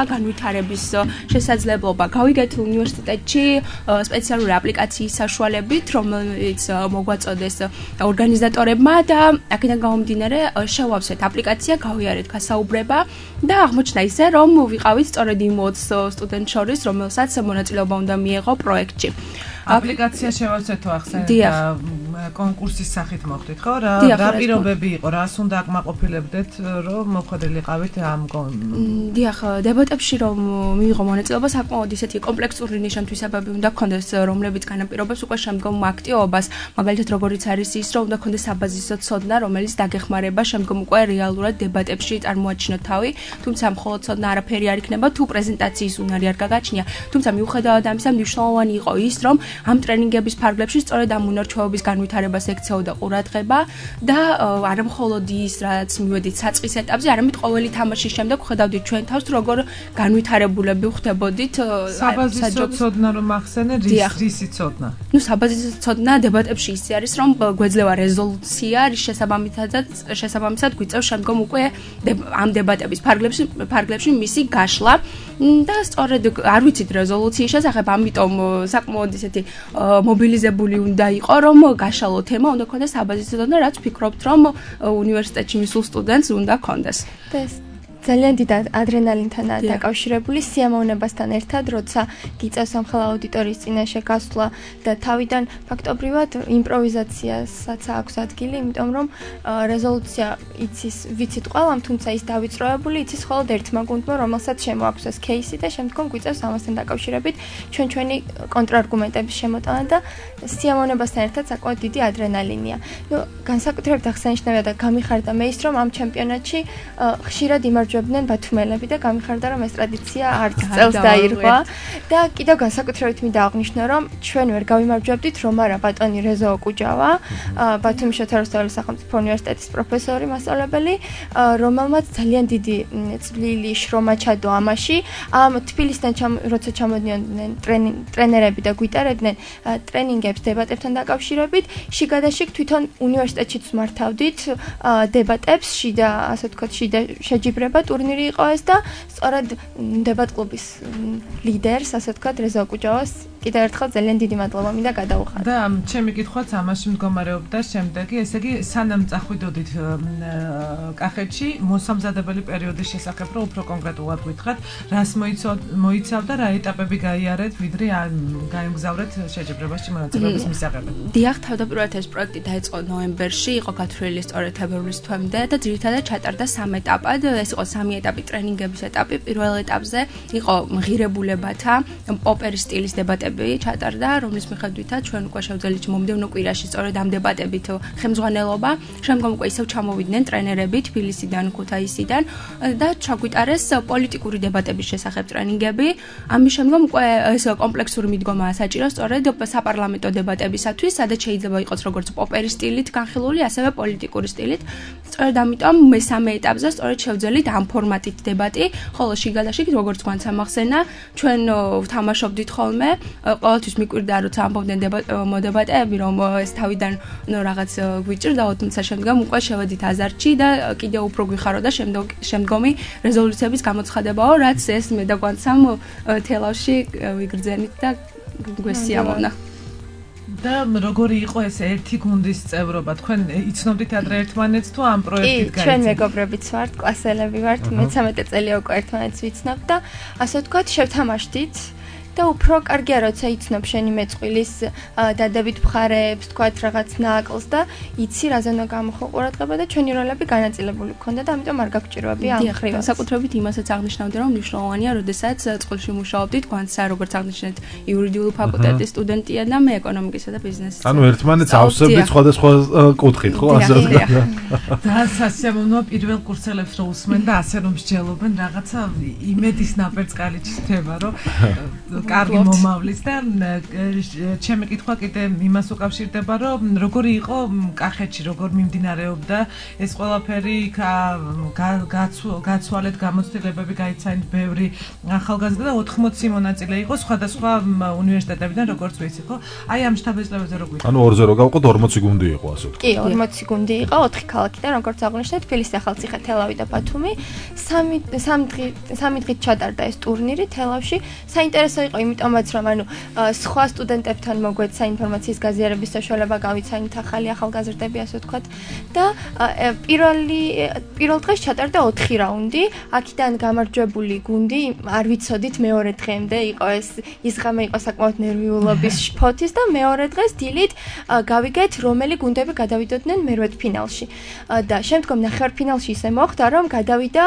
განვითარების შესაძლებლობა გავიგეთ უნივერსიტეტში სპეციალური აპლიკაციის საშუალებით, რომელიც მოგვაწოდეს ორგანიზატორებმა და აქედან გამომდინარე შევავსეთ აპლიკაცია, გავიარეთ გასაუბრება და აღმოჩნდა ისე, რომ ვიყავით სწორედ იმ 20 სტუდენტ შორის, რომელსაც მონაწილეობა უნდა მიეღო პროექტში. აპლიკაცია შევავსეთო ახსენეთ კონკურსის სახით მოხდით, ხო? რა პირობები იყო, რას უნდა აკმაყოფილებდეთ, რომ მოხვედრილიყავით ამ დიახ, დებატებში რომ მიიღო მონაწილეობა, საკმაოდ ისეთი კომპლექსური ნიშნთვისებები უნდა გქონდეს, რომლებიც განაპირობებს უკვე შემდგომ აქტივობას, მაგალითად როგორიც არის ის, რომ უნდა გქონდეს საბაზისო ცოდნა, რომელიც დაგეხმარება შემდგომ უკვე რეალურად დებატებში წარმოაჩინოთ თავი, თუმცა მხოლოდ ცოდნა არაფერი არ იქნება, თუ პრეზენტაციის უნარი არ გაგაჩნია, თუმცა მიუხედავად ამისა მნიშვნელოვანი იყო ის, რომ ამ ტრენინგების ფარგლებში სწორედ ამ უნარჩვევების განვითარებას ექცეოდა ყურადღება და არა მხოლოდ ის, რაც მივედით საწყის ეტაპზე, არამედ ყოველი თამაშის შემდეგ ხედავდით ჩვენ თავს, როგორ განვითარებულები ვხდებოდით საბაზისო ცოდნა რომ ახსენე, რისი ცოდნა? ნუ საბაზისო ცოდნა დებატებში ისე არის, რომ გვეძლევა რეზოლუცია, რის შესაბამისად გვიწევს შემდგომ უკვე ამ დებატების ფარგლებში მისი გაშლა და სწორედ არ ვიცით რეზოლუციის შესახებ, ამიტომ საკმაოდ ისეთი მობილიზებული უნდა იყო, რომ გაშალო თემა უნდა ქონდეს საბაზისო ცოდნა, რაც ვფიქრობთ, რომ უნივერსიტეტში მისულ სტუდენტს უნდა ქონდეს. ძალიან დიდ ადრენალინთანაა დაკავშირებული სიამოვნებასთან ერთად, როცა გიწევს ამხელა აუდიტორიის წინაშე გასვლა და თავიდან ფაქტობრივად იმპროვიზაციასაც აქვს ადგილი, იმიტომ რომ რეზოლუცია ვიცით ყველამ, თუმცა ის დავიწროებული იცის მხოლოდ ერთმა გუნდმა, რომელსაც შემოაქვს кейსი და შემდგომ გვიწევს ამასთან დაკავშირებით ჩვენი კონტრარგუმენტების შემოტანა და სიამოვნებასთან ერთად საკმაოდ დიდი ადრენალინია. განსაკუთრებით აღსანიშნავია და გამიხარდა მე ის, რომ ამ ჩემპიონატში ხშირად იმარჯვებდნენ ბათუმელები და გამიხარდა, რომ ეს ტრადიცია არც წელს დაირღვა და კიდევ განსაკუთრებით მინდა აღვნიშნო, რომ ჩვენ ვერ გავიმარჯვებდით, რომ არა ბატონი რეზო ოკუჯავა, ბათუმის შოთა რუსთაველის სახელმწიფო უნივერსიტეტის პროფესორი, მასწავლებელი, რომელმაც ძალიან დიდი წვლილი შრომა ჩადო ამაში. ამ თბილისიდან როცა ჩამოდიოდნენ ტრენერები და გვიტარებდნენ ტრენინგებს დებატებთან დაკავშირებით, შიგადაშიგ თვითონ უნივერსიტეტშიც მართავდით დებატებს, შიდა, ასე ვთქვათ, შიდა შეჯიბრება ტურნირი იყო ეს და სწორედ დებატ კლუბის ლიდერს, ასე ვთქვათ, რეზო ოკუჯავას კიდევ ერთხელ ძალიან დიდი მადლობა მინდა გადაუხადო. და ჩემი კითხვაც ამაში მდგომარეობდა შემდეგი, ესე იგი სანამ წახვიდოდით კახეთში, მოსამზადებელი პერიოდის შესახებ რო უფრო კონკრეტულად გითხრათ, რას მოიცავდა, რა ეტაპები გაიარეთ, ვიდრე გაემგზავრეთ შეჯიბრებაში მონაწილეობის მისაღებად. დიახ, თავდაპირველად ეს პროექტი დაიწყო ნოემბერში, იყო გათვლილი სწორედ თებერვლის თვემდე და ძირითადად ჩატარდა 3 ეტაპად. ეს იყო 3 ეტაპი ტრენინგების ეტაპი. პირველ ეტაპზე იყო მღირებულებათა პოპერის სტილის დებატები ჩატარდა, რომლის მიხედვითაც ჩვენ უკვე შევძელით მომდევნო კვირაში სწორედ ამ დებატებით ხელმძღვანელობა. შემდგომ უკვე ისევ ჩამოვიდნენ ტრენერები თბილისიდან, ქუთაისიდან და ჩაგვიტარეს პოლიტიკური დებატების შესახებ ტრენინგები. ამის შემდგომ უკვე ეს კომპლექსური მიდგომაა საჭირო სწორედ საპარლამენტო დებატებისათვის, სადაც შეიძლება იყოს როგორც პოპერის სტილით განხილული, ასევე პოლიტიკური სტილით. სწორედ ამიტომ მესამე ეტაპზე სწორედ შევძელით ამ ფორმატით დებატი, ხოლო შიგადაშიგ როგორც გვანც ამახსენა, ჩვენ ვთამაშობდით ხოლმე, ყოველთვის მიკვირდა როცა ამბობდნენ მოდებატეები, რომ ეს თავიდან რაღაც გვიჭირდაო, თუმცა შემდგომ უკვე შევედით აზარტში და კიდევ უფრო გვიხაროდა შემდგომი რეზოლუციების გამოცხადებაო, რაც ეს მე და გვანცამ თელავში ვიგრძენით და გვესიამოვნა. და როგორი იყო ეს ერთი გუნდის წევრობა? თქვენ იცნობდით ადრე ერთმანეთს თუ ამ პროექტით გაიცნობთ? ჩვენ მეგობრებიც ვართ, კლასელები ვართ, მე-13 წელია უკვე ერთმანეთს ვიცნობ და ასე ვთქვათ, შევთამაშდით და უფრო კარგია როცა იცნობ შენი მეწყვილის დადებით მხარეებს, თქვათ რაღაც ნაკლს და იცი რაზე უნდა გამოხო ყურადღება და ჩვენი როლები განაწილებული გქონდა და ამიტომ არ გაგჭირვები ამ ხრივას. საკუთრებით იმასაც აღნიშნავდი, რომ მნიშვნელოვანია, როდესაც წყვილში მუშაობდით, გვანცა როგორც აღნიშნეთ, იურიდიული ფაკულტეტის სტუდენტია და მე ეკონომიკისა და ბიზნესის. ანუ ერთმანეთს ავსებდით სხვადასხვა კუთხით, ხო? ასე ვთქვათ. და სასიამოვნოა პირველ კურსელებს რო უსმენ და ასე რომ მსჯელობენ, რაღაცა იმედის ნაპერწკალი ჩნდება, რომ კარგი მომავლის და ჩემი კითხვა კიდე იმას უკავშირდება, რომ როგორი იყო კახეთში, როგორ მიმდინარეობდა ეს ყველაფერი, გაცვალეთ გამოცდილებები, გაიცანით ბევრი ახალგაზრდა და 80 მონაწილე იყო სხვადასხვა უნივერსიტეტებიდან, როგორც ვიცი, ხო? აი ამ შთაბეჭდილებაზე როგორ ანუ 2-ზე რო გავყოთ 40 გუნდი იყო, ასე ვთქვი. კი, 40 გუნდი იყო, 4 ქალაქიდან, როგორც აღნიშნეთ, თბილისი, ახალციხე, თელავი და ბათუმი. 3 დღით ჩატარდა ეს ტურნირი თელავში. საინტერესო იყო იმიტომაც, რომ ანუ სხვა სტუდენტებთან მოგვეცა ინფორმაციის გაზიარების საშუალება, გავიცანით ახალი ახალგაზრდები, ასე ვთქვათ. და პირველ დღეს ჩატარდა 4 რაუნდი. აქედან გამარჯვებული გუნდი, არ ვიცოდით მეორე დღემდე იყო ის ღამე იყო საკმაოდ ნერვიულობის ფოთის და მეორე დღეს დილით გავიგეთ, რომელი გუნდები გადავიდოდნენ მერვედფინალში. და შემდგომ ნახევარფინალში ისე მოხდა, რომ გადავიდა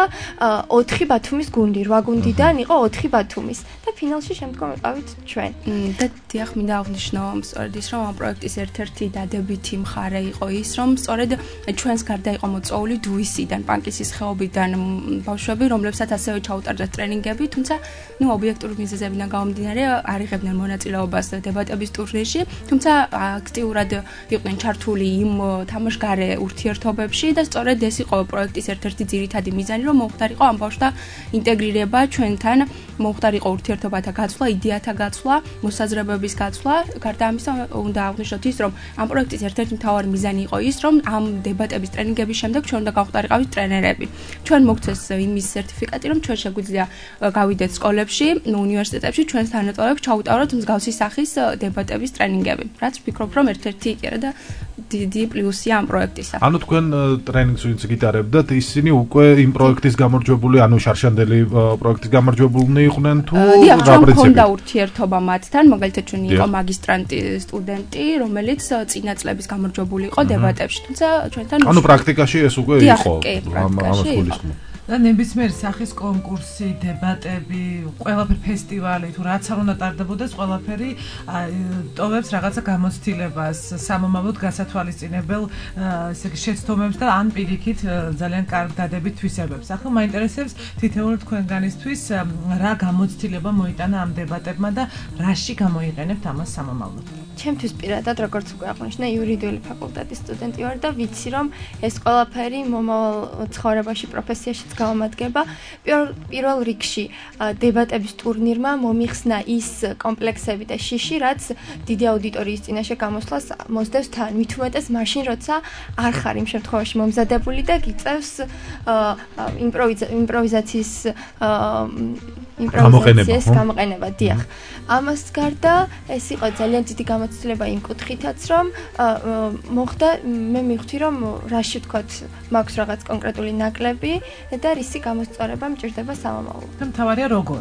4 ბათუმის გუნდი, 8 გუნდიდან იყო 4 ბათუმის და ფინალში შემდგომ ვიყავით ჩვენ. და დიახ, მინდა აღნიშნო სწორედ ის, რომ ამ პროექტის ერთ-ერთი დადებითი მხარე იყო ის, რომ სწორედ ჩვენს გარდა იყო მოწვეული დუისიდან, პანკისის ხეობიდან ბავშვები, რომლებსაც ასევე ჩაუტარდათ ტრენინგები, თუმცა ობიექტური მიზეზებიდან გამომდინარე არ იღებდნენ მონაწილეობას დებატების ტურნირში, თუმცა აქტიურად იყვნენ ჩართული იმ თამაშგარე ურთიერთობებში და სწორედ ეს იყო პროექტის ერთ-ერთი ძირითადი მიზანი, რომ მოხდარიყო ამ ბავშვთა ინტეგრირება ჩვენთან, მოხდარიყო ურთიერთობათა გაცვლა, იდეათა გაცვლა, მოსაზრებების გაცვლა. გარდა ამისა, უნდა აღვნიშნოთ ის, რომ ამ პროექტის ერთ-ერთი მთავარი მიზანი იყო ის, რომ ამ დებატების ტრენინგების შემდეგ ჩვენ უნდა გავხდარიყავით ტრენერები. ჩვენ მოგცეს იმის სერტიფიკატი, რომ ჩვენ შეგვიძლია გავიდეთ სკოლებში, უნივერსიტეტებში, ჩვენს თანატოლებს ჩაუტაროთ მსგავსი სახის დებატების ტრენინგები. რაც ვფიქრობ, რომ ერთ-ერთი იქერა და დიდი პლუსია ამ პროექტისა. ანუ თქვენ ტრენინგს ვინც გიტარებდათ, ისინი უკვე იმ პროექტის გამარჯვებული, ანუ შარშანდელი პროექტის გამარჯვებულნი იყვნენ თუ რა პრინციპი? ქონდა ურთიერთობა მათთან, მაგალითად ჩვენი იყო მაგისტრანტი სტუდენტი, რომელიც წინა წლების გამარჯვებული იყო დებატებში, თუმცა ჩვენთან ანუ პრაქტიკაში ეს უკვე იყო ამას გულისხმობ. და ნებისმიერი სახის კონკურსი, დებატები, ყველაფერი ფესტივალი თუ რაც არ უნდა ტარდებოდეს, ყველაფერი ტოვებს რაღაცა გამოცდილებას, სამომავლოდ გასათვალისწინებელ ესე იგი შეცდომებს და ან პირიქით ძალიან კარგ დადებით თვისებებს. ახლა მაინტერესებს თითოეული თქვენგანისთვის რა გამოცდილება მოიტანა ამ დებატებმა და რაში გამოიყენებთ ამას სამომავლოდ. ჩემთვის პირადად, როგორც უკვე აღნიშნე, იურიდიული ფაკულტეტის სტუდენტი ვარ და ვიცი, რომ ეს ყველაფერი მომავალ ცხოვრებაში, პროფესიაშიც გამომადგება. პირველ რიგში დებატების ტურნირმა მომიხსნა ის კომპლექსები და შიში, რაც დიდი აუდიტორიის წინაშე გამოსვლას მოსდევს თან. მით უმეტეს მაშინ, როცა არ ხარ იმ შემთხვევაში მომზადებული და გიწევს იმპროვიზაციის გამოყენება, დიახ. ამას გარდა ეს იყო ძალიან დიდი გამოცდილება იმ კუთხითაც, რომ მოხდა მე მივხვდი, რომ რაში ვთქვათ, მაქვს რაღაც კონკრეტული ნაკლები და რისი გამოსწორება მჭირდება სამომავლოდ. და მთავარია როგორ?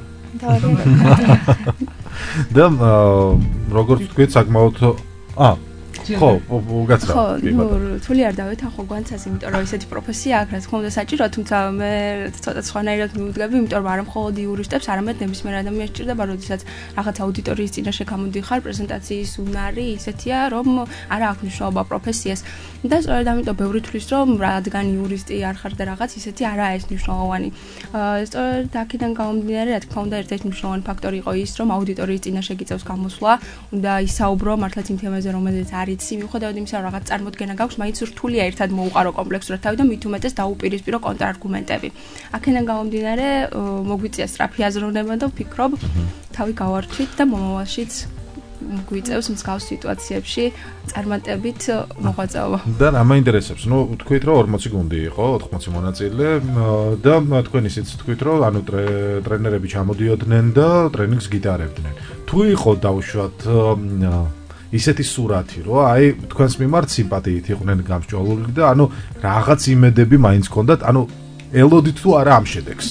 და როგორც ვთქვით, საკმაოდ ხო, გაცრა. ხო, თული არ დავით ახო გვანცას, იმიტომ რომ ესეთი პროფესია აქვს, რა თქმა უნდა საჭირო, თუმცა მე ცოტა სხვანაირად მივუდგები, იმიტომ რომ არა მხოლოდ იურისტებს, არამედ ნებისმიერ ადამიანს სჭირდება, როდესაც რაღაც აუდიტორიის წინაშე გამოდიხარ, პრეზენტაციის უნარი ისეთია, რომ არა აქვს მნიშვნელობა პროფესიას. და სწორედ ამიტომ ბევრი თვლის, რომ რადგან იურისტი არ ხარ და რაღაც ისეთი არაა ეს მნიშვნელოვანი. სწორედ აქედან გამომდინარე, რა თქმა უნდა, ერთ-ერთი მნიშვნელოვანი ფაქტორი იყო ის, რომ აუდიტორიის წინაშე გიწევს გამოსვლა, უნდა ისაუბრო მართლაც იმ თემაზე, რომელზეც არის მიუხედავად იმისა, რომ რაღაც წარმოდგენა გაქვს, მაინც რთულია ერთად მოუყარო კომპლექსურად თავი და მით უმეტეს დაუპირისპირო კონტრარგუმენტები. აქედან გამომდინარე, მოგვიწია სწრაფი აზროვნება და ვფიქრობ, თავი გავარჩვით და მომავალშიც გვიწევს მსგავს სიტუაციებში წარმატებით მოღვაწეობა. და რა მაინტერესებს? ნუ თქვით, რომ 40 გუნდი იყო, 80 მონაწილე და თქვენ ისიც თქვით, რომ ანუ ტრენერები ჩამოდიოდნენ და ტრენინგს გიტარებდნენ. თუ იყო დაუშვათ ისეთი სურათი, რომ აი თქვენს მიმართ სიმპათიით იყვნენ გამსჭვალული და ანუ რაღაც იმედები მაინც ჰქონდათ, ანუ ელოდით თუ არა ამ შედეგს.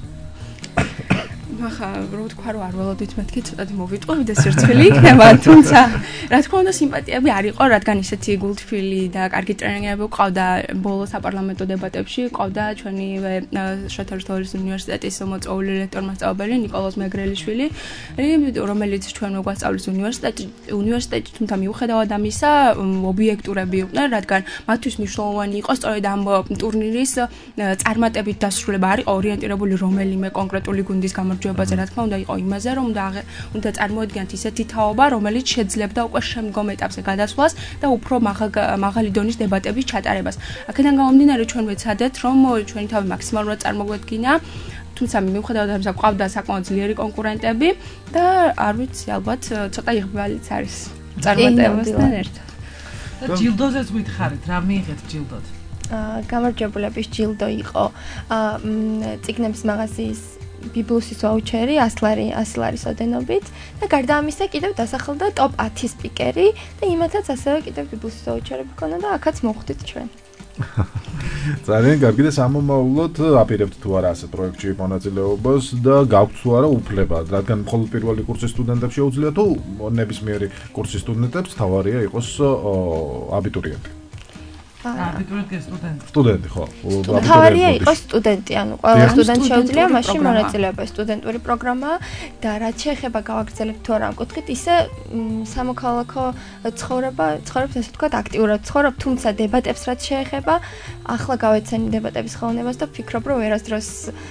ახლა რო ვთქვა, რომ არ ველოდით მეთქი, ცოტათი მოვიტყოვი და სირცხვილი იქნება, თუმცა რა თქმა უნდა სიმპათიები არ იყო, რადგან ისეთი გულთბილი და კარგი ტრენინგები ყავდა ბოლო საპარლამენტო დებატებში, ყავდა ჩვენივე შოთერთორის უნივერსიტეტის მოწვეული ლექტორ-მასწავლებელი ნიკოლოზ მეგრელიშვილი, რომელიც ჩვენ მოგვასწავლის უნივერსიტეტში, თუმცა მიუხედავად ამისა, ობიექტურები იყვნენ, რადგან მათთვის მნიშვნელოვანი იყო სწორედ ამ ტურნირის წარმატებით დასრულება, არ იყო ორიენტირებული რომელიმე კონკრეტული გუნდის გამარჯვება გამარჯვებაზე, რა თქმა უნდა, იყო იმაზე, რომ უნდა წარმოედგინათ ისეთი თაობა, რომელიც შეძლებდა უკვე შემდგომ ეტაპზე გადასვლას და უფრო მაღალი დონის დებატების ჩატარებას. აქედან გამომდინარე ჩვენ ვეცადეთ, რომ ჩვენი თავი მაქსიმალურად წარმოგვედგინა, თუმცა მიუხედავად ამისა გვყავდა საკმაოდ ძლიერი კონკურენტები და არ ვიცი, ალბათ ცოტა იღბალიც არის წარმატებასთან ერთად. და ჯილდოზეც ვითხარით, რა მიიღეთ ჯილდოდ? გამარჯვებულების ჯილდო იყო წიგნების მაღაზიის ბიბლუსის ვაუჩერი 100 ლარის ოდენობით და გარდა ამისა კიდევ დასახელდა ტოპ 10 სპიკერი და იმათაც ასევე კიდევ ბიბლუსის ვაუჩერები ჰქონდა და აქაც მოვხვდით ჩვენ. ძალიან კარგი და სამომავლოდ აპირებთ თუ არა ასეთ პროექტში მონაწილეობას და გაქვთ თუ არა უფლება, რადგან მხოლოდ პირველი კურსის სტუდენტებს შეუძლიათ თუ ნებისმიერი კურსის სტუდენტებს თავარია იყოს აბიტურიენტი. აბიტურიენტი სტუდენტი. სტუდენტი ხო. თავარია იყოს სტუდენტი, ანუ ყველა სტუდენტს შეუძლია მასში მონაწილეობა, სტუდენტური პროგრამა და რაც შეეხება გავაგრძელებთ თუ არა ამ კუთხით, ისე სამოქალაქო ცხოვრებას ასე ვთქვათ აქტიურად ცხოვრობ, თუმცა დებატებს რაც შეეხება, ახლა გავეცანი დებატების ხელოვნებას და ვფიქრობ, რომ ვერასდროს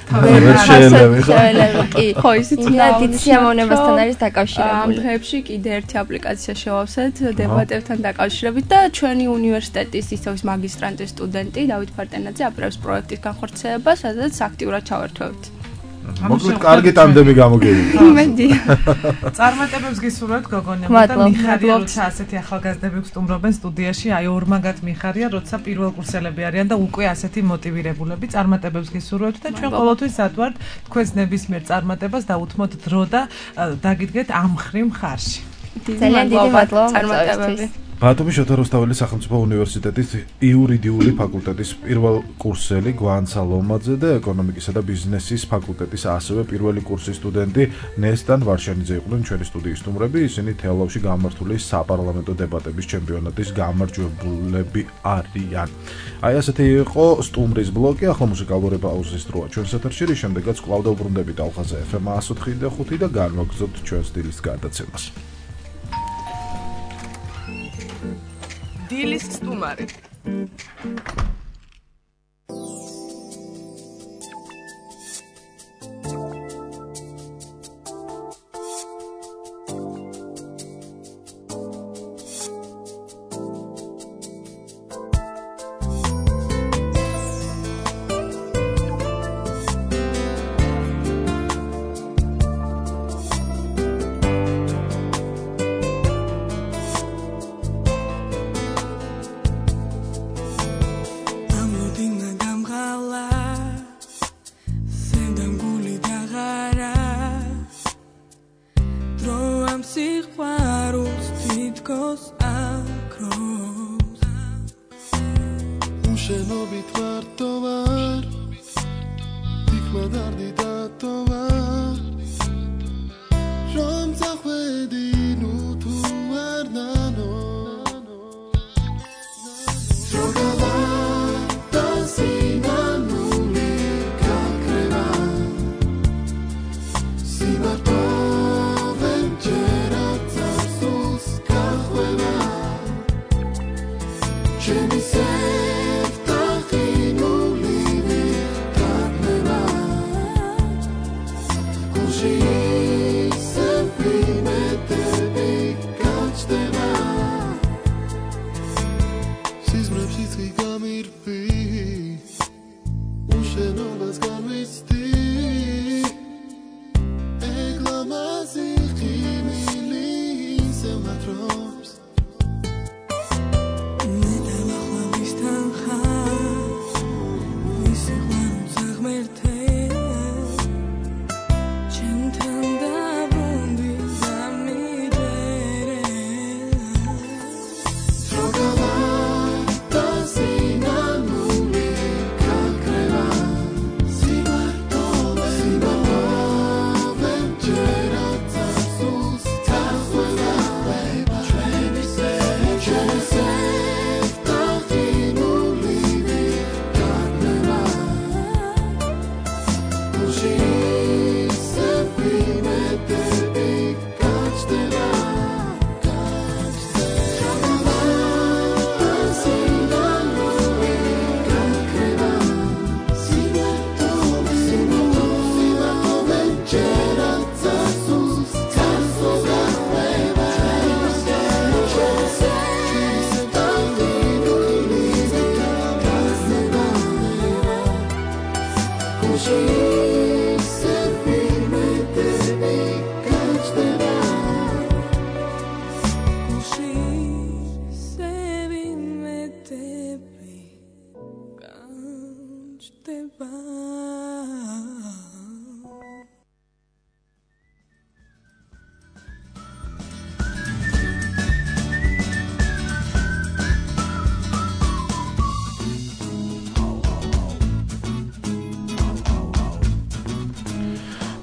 კი, ხო, ისიც დიდ სიამოვნებასთან არის დაკავშირებული. ამ დღეებში კიდე ერთი აპლიკაცია შევავსეთ დებატებთან დაკავშირებით და ჩვენი უნივერსიტეტის ისევ მაგისტრანტის სტუდენტი დავით ფარტენაძე აპირებს პროექტის განხორციელებას, სადაც აქტიურად ჩავერთვევთ. მოკლედ კარგი ტანდემი გამოგივიდა. იმედი. წარმატებებს გისურვებთ გოგონებო და მიხარია როცა ასეთი ახალგაზრდები გსტუმრობენ სტუდიაში, აი ორმაგად მიხარია როცა პირველკურსელები არიან და უკვე ასეთი მოტივირებულები. წარმატებებს გისურვებთ და ჩვენ ყოველთვის სად ვართ თქვენს ნებისმიერ წარმატებას დაუთმოთ დრო და დაგიდგეთ ამ ხრივ მხარში. ძალიან დიდი მადლობა წარმატებები. ბათუმის შოთა რუსთაველის სახელმწიფო უნივერსიტეტის იურიდიული ფაკულტეტის პირველ კურსელი გვიან სალომაძე და ეკონომიკისა და ბიზნესის ფაკულტეტის ასევე პირველი კურსის სტუდენტი ნესტან ვარშანიძე იყვნენ ჩვენი სტუდიის სტუმრები. ისინი თელავში გამართული საპარლამენტო დებატების ჩემპიონატის გამარჯვებულები არიან. აი ასეთი იყო სტუმრის ბლოკი, ახლა მუსიკალური პაუზის დროა ჩვენს ეთერში, რის შემდეგაც კვლავ დავბრუნდებით ალხაზე FM 104.5 და განვაგრძობთ ჩვენს დილის გადაცემას. დილის სტუმარი.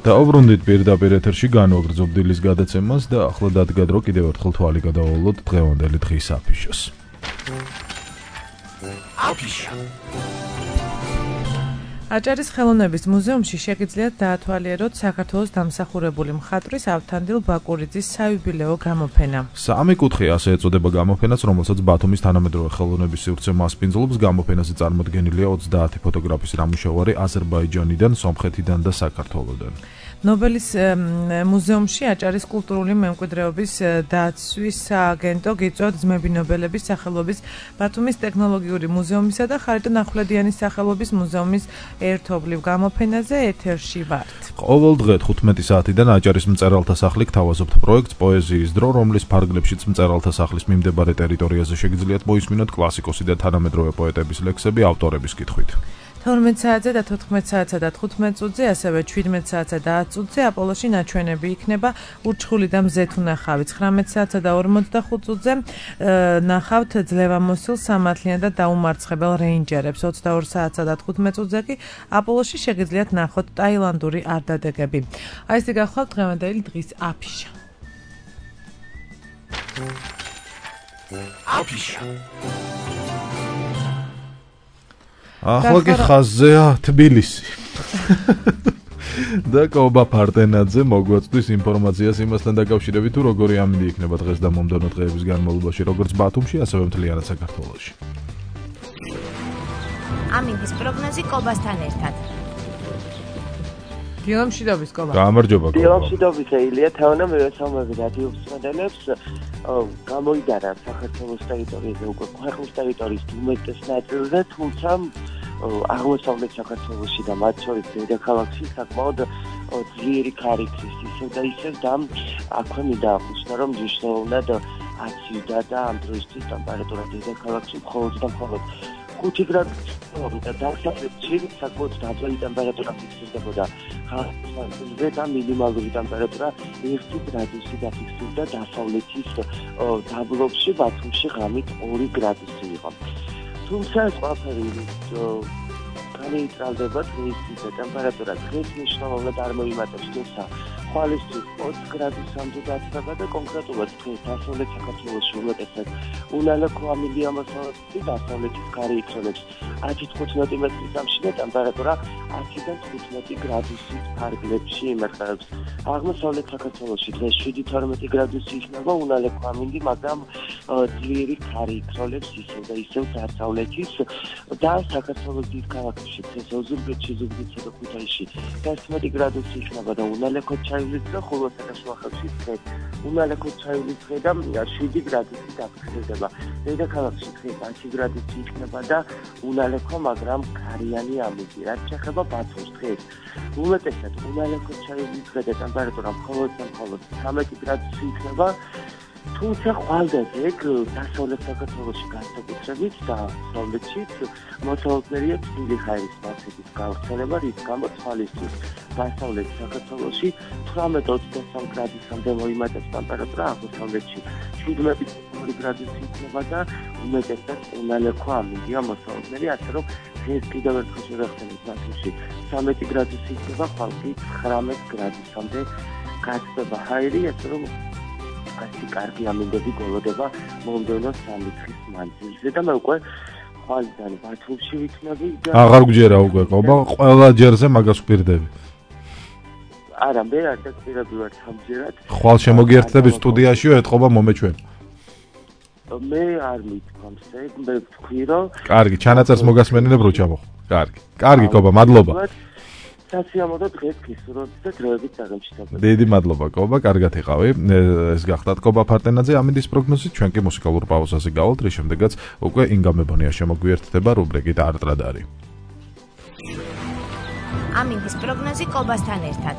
დაუბრუნდით პირდაპირ ეთერში განვაგრძობ დილის გადაცემას და ახლა დადგა დრო კიდევ ერთხელ თვალი გადავალოთ დღევანდელი დღის აფიშოს. აფიშა. აჭარის ხელოვნების მუზეუმში შეგიძლიათ დაათვალიეროთ საქართველოს დამსახურებული მხატვრის ავთანდილ ბაკურიძის საიუბილეო გამოფენა. სამი კუთხე ასე ეწოდება გამოფენას, რომელსაც ბათუმის თანამედროვე ხელოვნების სივრცე მასპინძლობს. გამოფენაზე წარმოდგენილია 30 ფოტოგრაფის ნამუშევარი აზერბაიჯანიდან, სომხეთიდან და საქართველოსდან. ნობელის მუზეუმში აჭარის კულტურული მემკვიდრეობის დაცვის სააგენტო გიწვევ ძმები ნობელების სახელობის ბათუმის ტექნოლოგიური მუზეუმისა და ხარიტონ ახვლედიანის სახელობის მუზეუმის ერთობლივ გამოფენაზე ეთერში ვართ. ყოველ დღე 15 საათიდან აჭარის მწერალთა სახლი გთავაზობთ პროექტს პოეზიის დრო, რომლის ფარგლებშიც მწერალთა სახლის მიმდებარე ტერიტორიაზე შეგიძლიათ მოისმინოთ კლასიკოსი და თანამედროვე პოეტების ლექსები ავტორების კითხვით. 12 საათზე და 14 საათსა და 15 წუთზე, ასევე 17 საათსა და 10 წუთზე აპოლოში ნაჩვენები იქნება ურჩხული და მზეთუნახავი. 19 საათსა და 45 წუთზე ნახავთ ძლევამოსილ სამართლიან და დაუმარცხებელ რეინჯერებს. 22 საათსა და 15 წუთზე კი აპოლოში შეგიძლიათ ნახოთ ტაილანდური არდადეგები. აი ესე გახლავთ დღევანდელი დღის აფიშა. აფიშა. ახლა კი ხაზზეა თბილისი. და კობა ფარტენაძე მოგვაწვდის ინფორმაციას იმასთან დაკავშირებით, თუ როგორი ამინდი იქნება დღეს და მომდევნო დღეების განმავლობაში, როგორც ბათუმში, ასევე მთლიანად საქართველოში. ამინდის პროგნოზი კობასთან ერთად. დილამშვიდობის კობა. გამარჯობა კობა. დილამშვიდობის ელია, თეონა მევესალმები რადიოს მსმენელებს. გამოიდარა საქართველოს ტერიტორიაზე უკვე ქვეყნის ტერიტორიის უმეტეს ნაწილზე, თუმცა აღმოსავლეთ საქართველოში და მათ შორის დედაქალაქში საკმაოდ ძლიერი ქარიქრის ისევ და ისევ და აქვე მინდა აღნიშნო, რომ მნიშვნელოვნად აცივდა და ამ დროისთვის ტემპერატურა დედაქალაქში მხოლოდ და მხოლოდ 5 გრადუსი და დასავლეთში საკმაოდ დაბალი ტემპერატურა ფიქსირდებოდა. ხალხზე და მინიმალური ტემპერატურა 1 გრადუსი დაფიქსირდა დასავლეთის დაბლობში, ბათუმში ღამით 2 გრადუსი იყო. თუმცა ეს ყველაფერი განეიტრალდება დღეისთვის და ტემპერატურა დღეს მნიშვნელოვნად არ მოიმატებს, თუმცა ხვალისთვის 20 გრადუსამდე დაცვა და კონკრეტულად დღეს დასავლეთ საქართველოში უმეტესად უნალაკო ამინდი ამასავე დასავლეთის ქარი იქნებს 10-15 მეტრის ამში და ტემპერატურა 10-დან 15 გრადუსის ფარგლებში იმერხებს. აღმოსავლეთ საქართველოში დღეს 7-12 გრადუსი იქნება უნალაკო ამინდი, მაგრამ ძლიერი ქარი იქნებს ისევ და ისევ დასავლეთის და საქართველოს დიდ ქალაქებში დღეს ოზურგეთში, ზუგდიდსა და ქუთაისში 11 გრადუსი იქნება და უნალაკო ჩაივლის და ხოლოსა და შუახევში დღეს უნალაკო ჩაივლის დღე და 7 გრადუსი დაფიქსირდება. დედაქალაქში დღეს 10 გრადუსი იქნება და უნალაკო, მაგრამ ქარიანი ამინდი. რაც შეეხება ბათუმს დღეს უმეტესად უნალაკო ჩაივლის დღე და ტემპერატურა მხოლოდ 13 გრადუსი იქნება. თუმცა ხვალდაზე დასავლეთ საქართველოში განსაკუთრებით და დასავლეთშიც მოსალოდნელია წილი ხაერის მასების გავრცელება, რის გამოც ხვალისთვის დასავლეთ საქართველოში 18-23 გრადუსამდე მოიმატებს ტემპერატურა, აღმოსავლეთში 17 გრადუსი იქნება და უმეტესად უნალაკო ამინდია მოსალოდნელი, ასე რომ დღეს კიდევ ერთხელ შევახსენებთ ბათუმში 13 გრადუსი იქნება, ხვალკი 19 გრადუსამდე გაცდება ჰაერი, ასე რომ ასე კარგი ამინდები გოლოდება მომდევნო 3 დღის მანძილზე და მე უკვე ხვალიდან ბათუმში ვიქნები და აღარ გჯერა უკვე ყობა, ყველა ჯერზე მაგას ვპირდები. არა, მე არ დაგწირები ვარ სამჯერად. ხვალ შემოგიერთდები სტუდიაშიო, ეთყობა მომეჩვენ. მე არ მithქვამს, მე ვთქვი რომ კარგი, ჩანაწერს მოგასმენინებ რო ჩამოხ. კარგი ყობა, მადლობა. სასიამოვნო დღეს გისურვებთ და დროებით დაგემშვიდობებით. დიდი მადლობა ყობა, კარგად იყავი. ეს გახდათ ყობა ფარტენაძე ამინდის პროგნოზი, ჩვენ კი მუსიკალურ პაუზაზე გავალთ, რის შემდეგაც უკვე ინგა მებონია შემოგვიერთდება რუბრიკით არტრადარი. ამინდის პროგნოზი ყობასთან ერთად.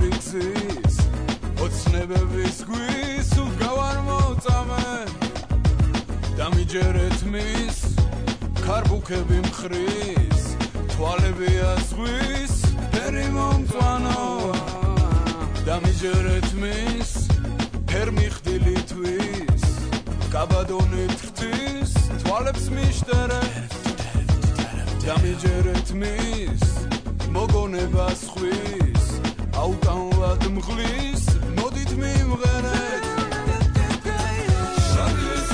გზის ოცნებების გვის უგავარ მოწამე დამიჯერეთ მის ქარბუქები მხრის თვალები აზღვის ფერი მომწვანო დამიჯერეთ მის ფერმი ხდილი თვის კაბადონით ხდის თვალებს მიშტერე დამიჯერეთ მის მოგონებას ხვის აუტანლად მღლის მოდით მივღერეთ შადის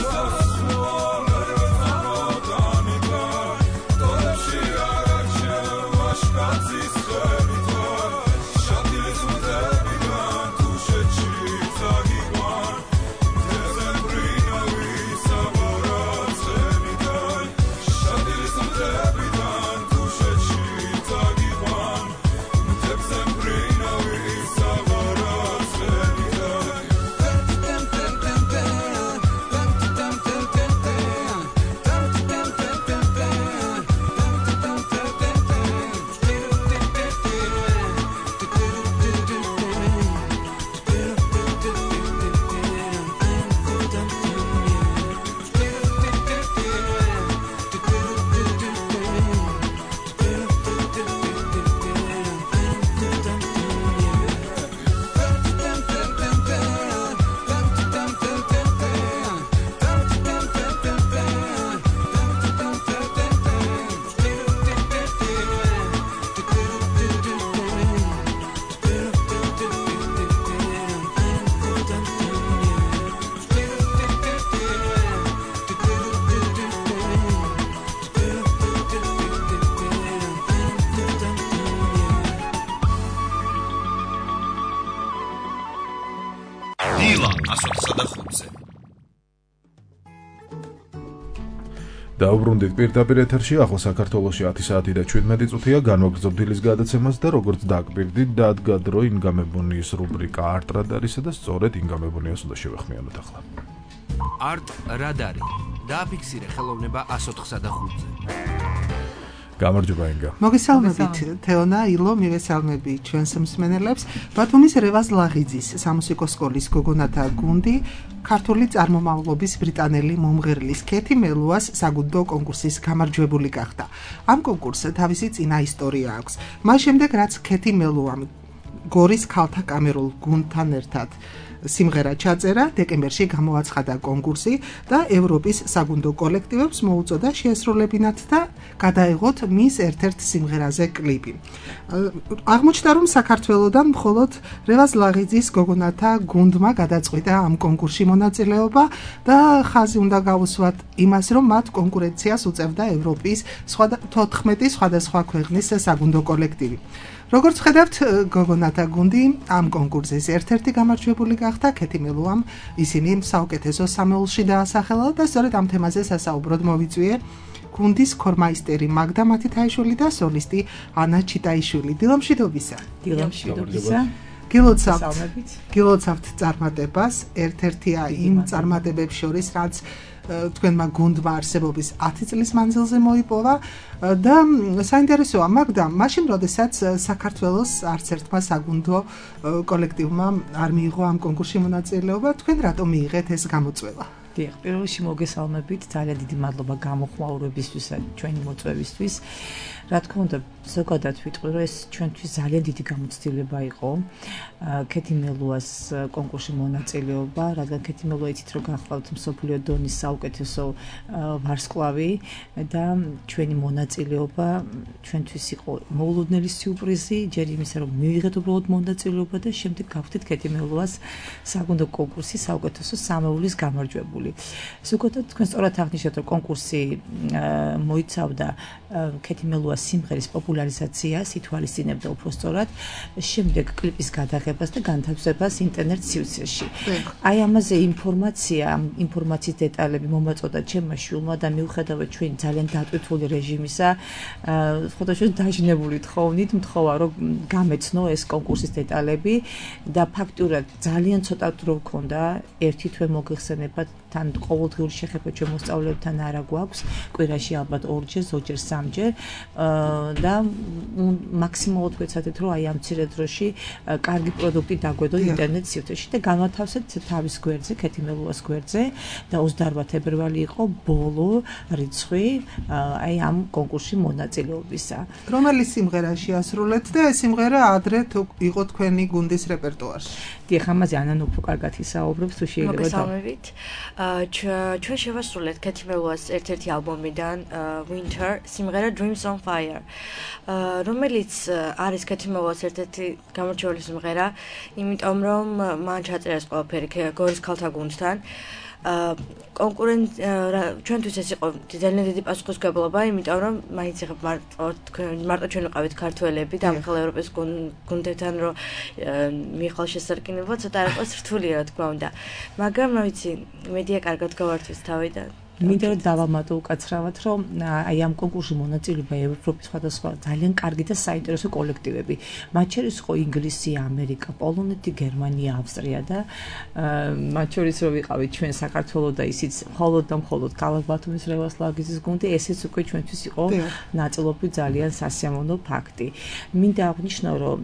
დაუბრუნდით პირდაპირ ეთერში ახლა საქართველოში 10 საათი და 17 წუთია განვაგრძობთ დილის გადაცემას და როგორც დაგპირდით დადგა დრო ინგამებონიის რუბრიკა არტ რადარისა და სწორედ ინგამებონიას უნდა შევეხმიანოთ ახლა არტ რადარი დააფიქსირე ხელოვნება 104-სა და 5-ზე გამარჯობა ინგა. მოგესალმებით თეონა, ილო, მივესალმები ჩვენს მსმენელებს. ბათუმის რევაზ ლაღიძის სამუსიკო სკოლის გოგონათა გუნდი ქართული წარმომავლობის ბრიტანელი მომღერლის ქეთი მელუას საგუნდო კონკურსის გამარჯვებული გახდა. ამ კონკურსს თავისი წინა ისტორია აქვს. მას შემდეგ რაც ქეთი მელუამ გორის ქალთა კამერულ გუნდთან ერთად სიმღერა ჩაწერა, დეკემბერში გამოაცხადა კონკურსი და ევროპის საგუნდო კოლექტივებს მოუწოდა შეესრულებინათ და გადაეღოთ მის ერთ-ერთ სიმღერაზე კლიპი. აღმოჩნდა, რომ საქართველოდან მხოლოდ რევაზ ლაღიძის გოგონათა გუნდმა გადაწყვიტა ამ კონკურსში მონაწილეობა და ხაზი უნდა გაუსვათ იმას, რომ მათ კონკურენციას უწევდა ევროპის 14 სხვადასხვა ქვეყნის საგუნდო კოლექტივი. როგორც ხედავთ, გოგონათა გუნდი ამ კონკურსის ერთ-ერთი გამარჯვებული გახდა ქეთი მელუამ, ისინი საუკეთესო სამეულში დაასახელა და სწორედ ამ თემაზე სასაუბროდ მოვიწვიე გუნდის ქორმაისტერი მაგდა მათითაიშვილი და სოლისტი ანა ჩიტაიშვილი. დილამშვიდობისა. დილამშვიდობისა. გილოცავთ წარმატებას, ერთ-ერთია იმ წარმატებებს შორის, რაც თქვენმა გუნდმა არსებობის 10 წლის მანძილზე მოიპოვა და საინტერესოა მაგდა, მაშინ როდესაც საქართველოს არც ერთმა საგუნდო კოლექტივმა არ მიიღო ამ კონკურსში მონაწილეობა, თქვენ რატომ მიიღეთ ეს გამოწვევა? დიახ, პირველ რიგში მოგესალმებით, ძალიან დიდი მადლობა გამოხმაურებისთვის და ჩვენი მოწვევისთვის. რა თქმა უნდა, ზოგადად ვიტყვი, რომ ეს ჩვენთვის ძალიან დიდი გამოცდილება იყო. ქეთი მელუას კონკურსში მონაწილეობა, რადგან ქეთი მელუა იცით, რომ გახლავთ მსოფლიო დონის საუკეთესო ვარსკვლავი და ჩვენი მონაწილეობა ჩვენთვის იყო მოულოდნელი სიურპრიზი, ჯერ იმისა, რომ მივიღეთ უბრალოდ მონაწილეობა და შემდეგ გავხდით ქეთი მელუას საგუნდო კონკურსის საუკეთესო სამეულის გამარჯვებული. ზოგადად თქვენ სწორად აღნიშნეთ, რომ კონკურსი მოიცავდა ქეთი მელუას სიმღერის პოპულარიზაციას, ითვალისწინებდა უფრო სწორად, შემდეგ კლიპის გადაღებას და განთავსებას ინტერნეტ სივრცეში. აი ამაზე ინფორმაციის დეტალები მომაწოდა ჩემმა შვილმა და მიუხედავად ჩვენი ძალიან დატვირთული რეჟიმისა, ხოდაშვილ დაჟინებული თხოვნით, მთხოვა რომ გამეცნო ეს კონკურსის დეტალები და ფაქტურად ძალიან ცოტა დრო ჰქონდა ერთი თვე მოგეხსენებათ მასწავლებლებთან ყოველდღიური შეხება ჩვენ მოსწავლეებთან არა გვაქვს, კვირაში ალბათ 2-ჯერ, ზოგჯერ 3-ჯერ და მაქსიმალურად ვეცადეთ, რომ აი ამ მცირე დროში კარგი პროდუქტი დაგვედო ინტერნეტ სივრცეში და განვათავსეთ თავის გვერდზე, ქეთიმელუას გვერდზე და 28 თებერვალი იყო ბოლო რიცხვი აი ამ კონკურსში მონაწილეობისა. რომელი სიმღერა შეასრულეთ და ეს სიმღერა ადრე იყო თქვენი გუნდის რეპერტუარში? დიახ, ამაზე ანან უფრო კარგად ისაუბრებს თუ შეიძლება. მოგესალმებით. ჩვენ შევასრულეთ ქეთიმელუას ერთ-ერთი ალბომიდან Winter სიმღერა Dreams on Fire, რომელიც არის ქეთიმელუას ერთ-ერთი გამორჩეული სიმღერა, იმიტომ რომ მან ჩაწერა ეს ყველაფერი გორის ქალთა გუნდთან. ჩვენთვის ეს იყო ძალიან დიდი პასუხისმგებლობა, იმიტომ რომ მაინც ეხება მარტო ჩვენ ვიყავით ქართველები და ამხელა ევროპის გუნდებთან რომ მიიღალ შესარკინებლობა ცოტა არ იყოს რთული რა თქმა უნდა. მაგრამ რა ვიცი, მედია კარგად გავართვის თავი და მინდა რომ დავამატო უკაცრავად, რომ აი ამ კონკურსში მონაწილეობა ევროპის სხვადასხვა ძალიან კარგი და საინტერესო კოლექტივები. მათ შორის იყო ინგლისი, ამერიკა, პოლონეთი, გერმანია, ავსტრია და მათ შორის რომ ვიყავით ჩვენ საქართველოს და ისიც მხოლოდ ქალაქ ბათუმის რევას ლაგიზის გუნდი, ესეც უკვე ჩვენთვის იყო ნაწილობრივ ძალიან სასიამოვნო ფაქტი. მინდა აღნიშნო, რომ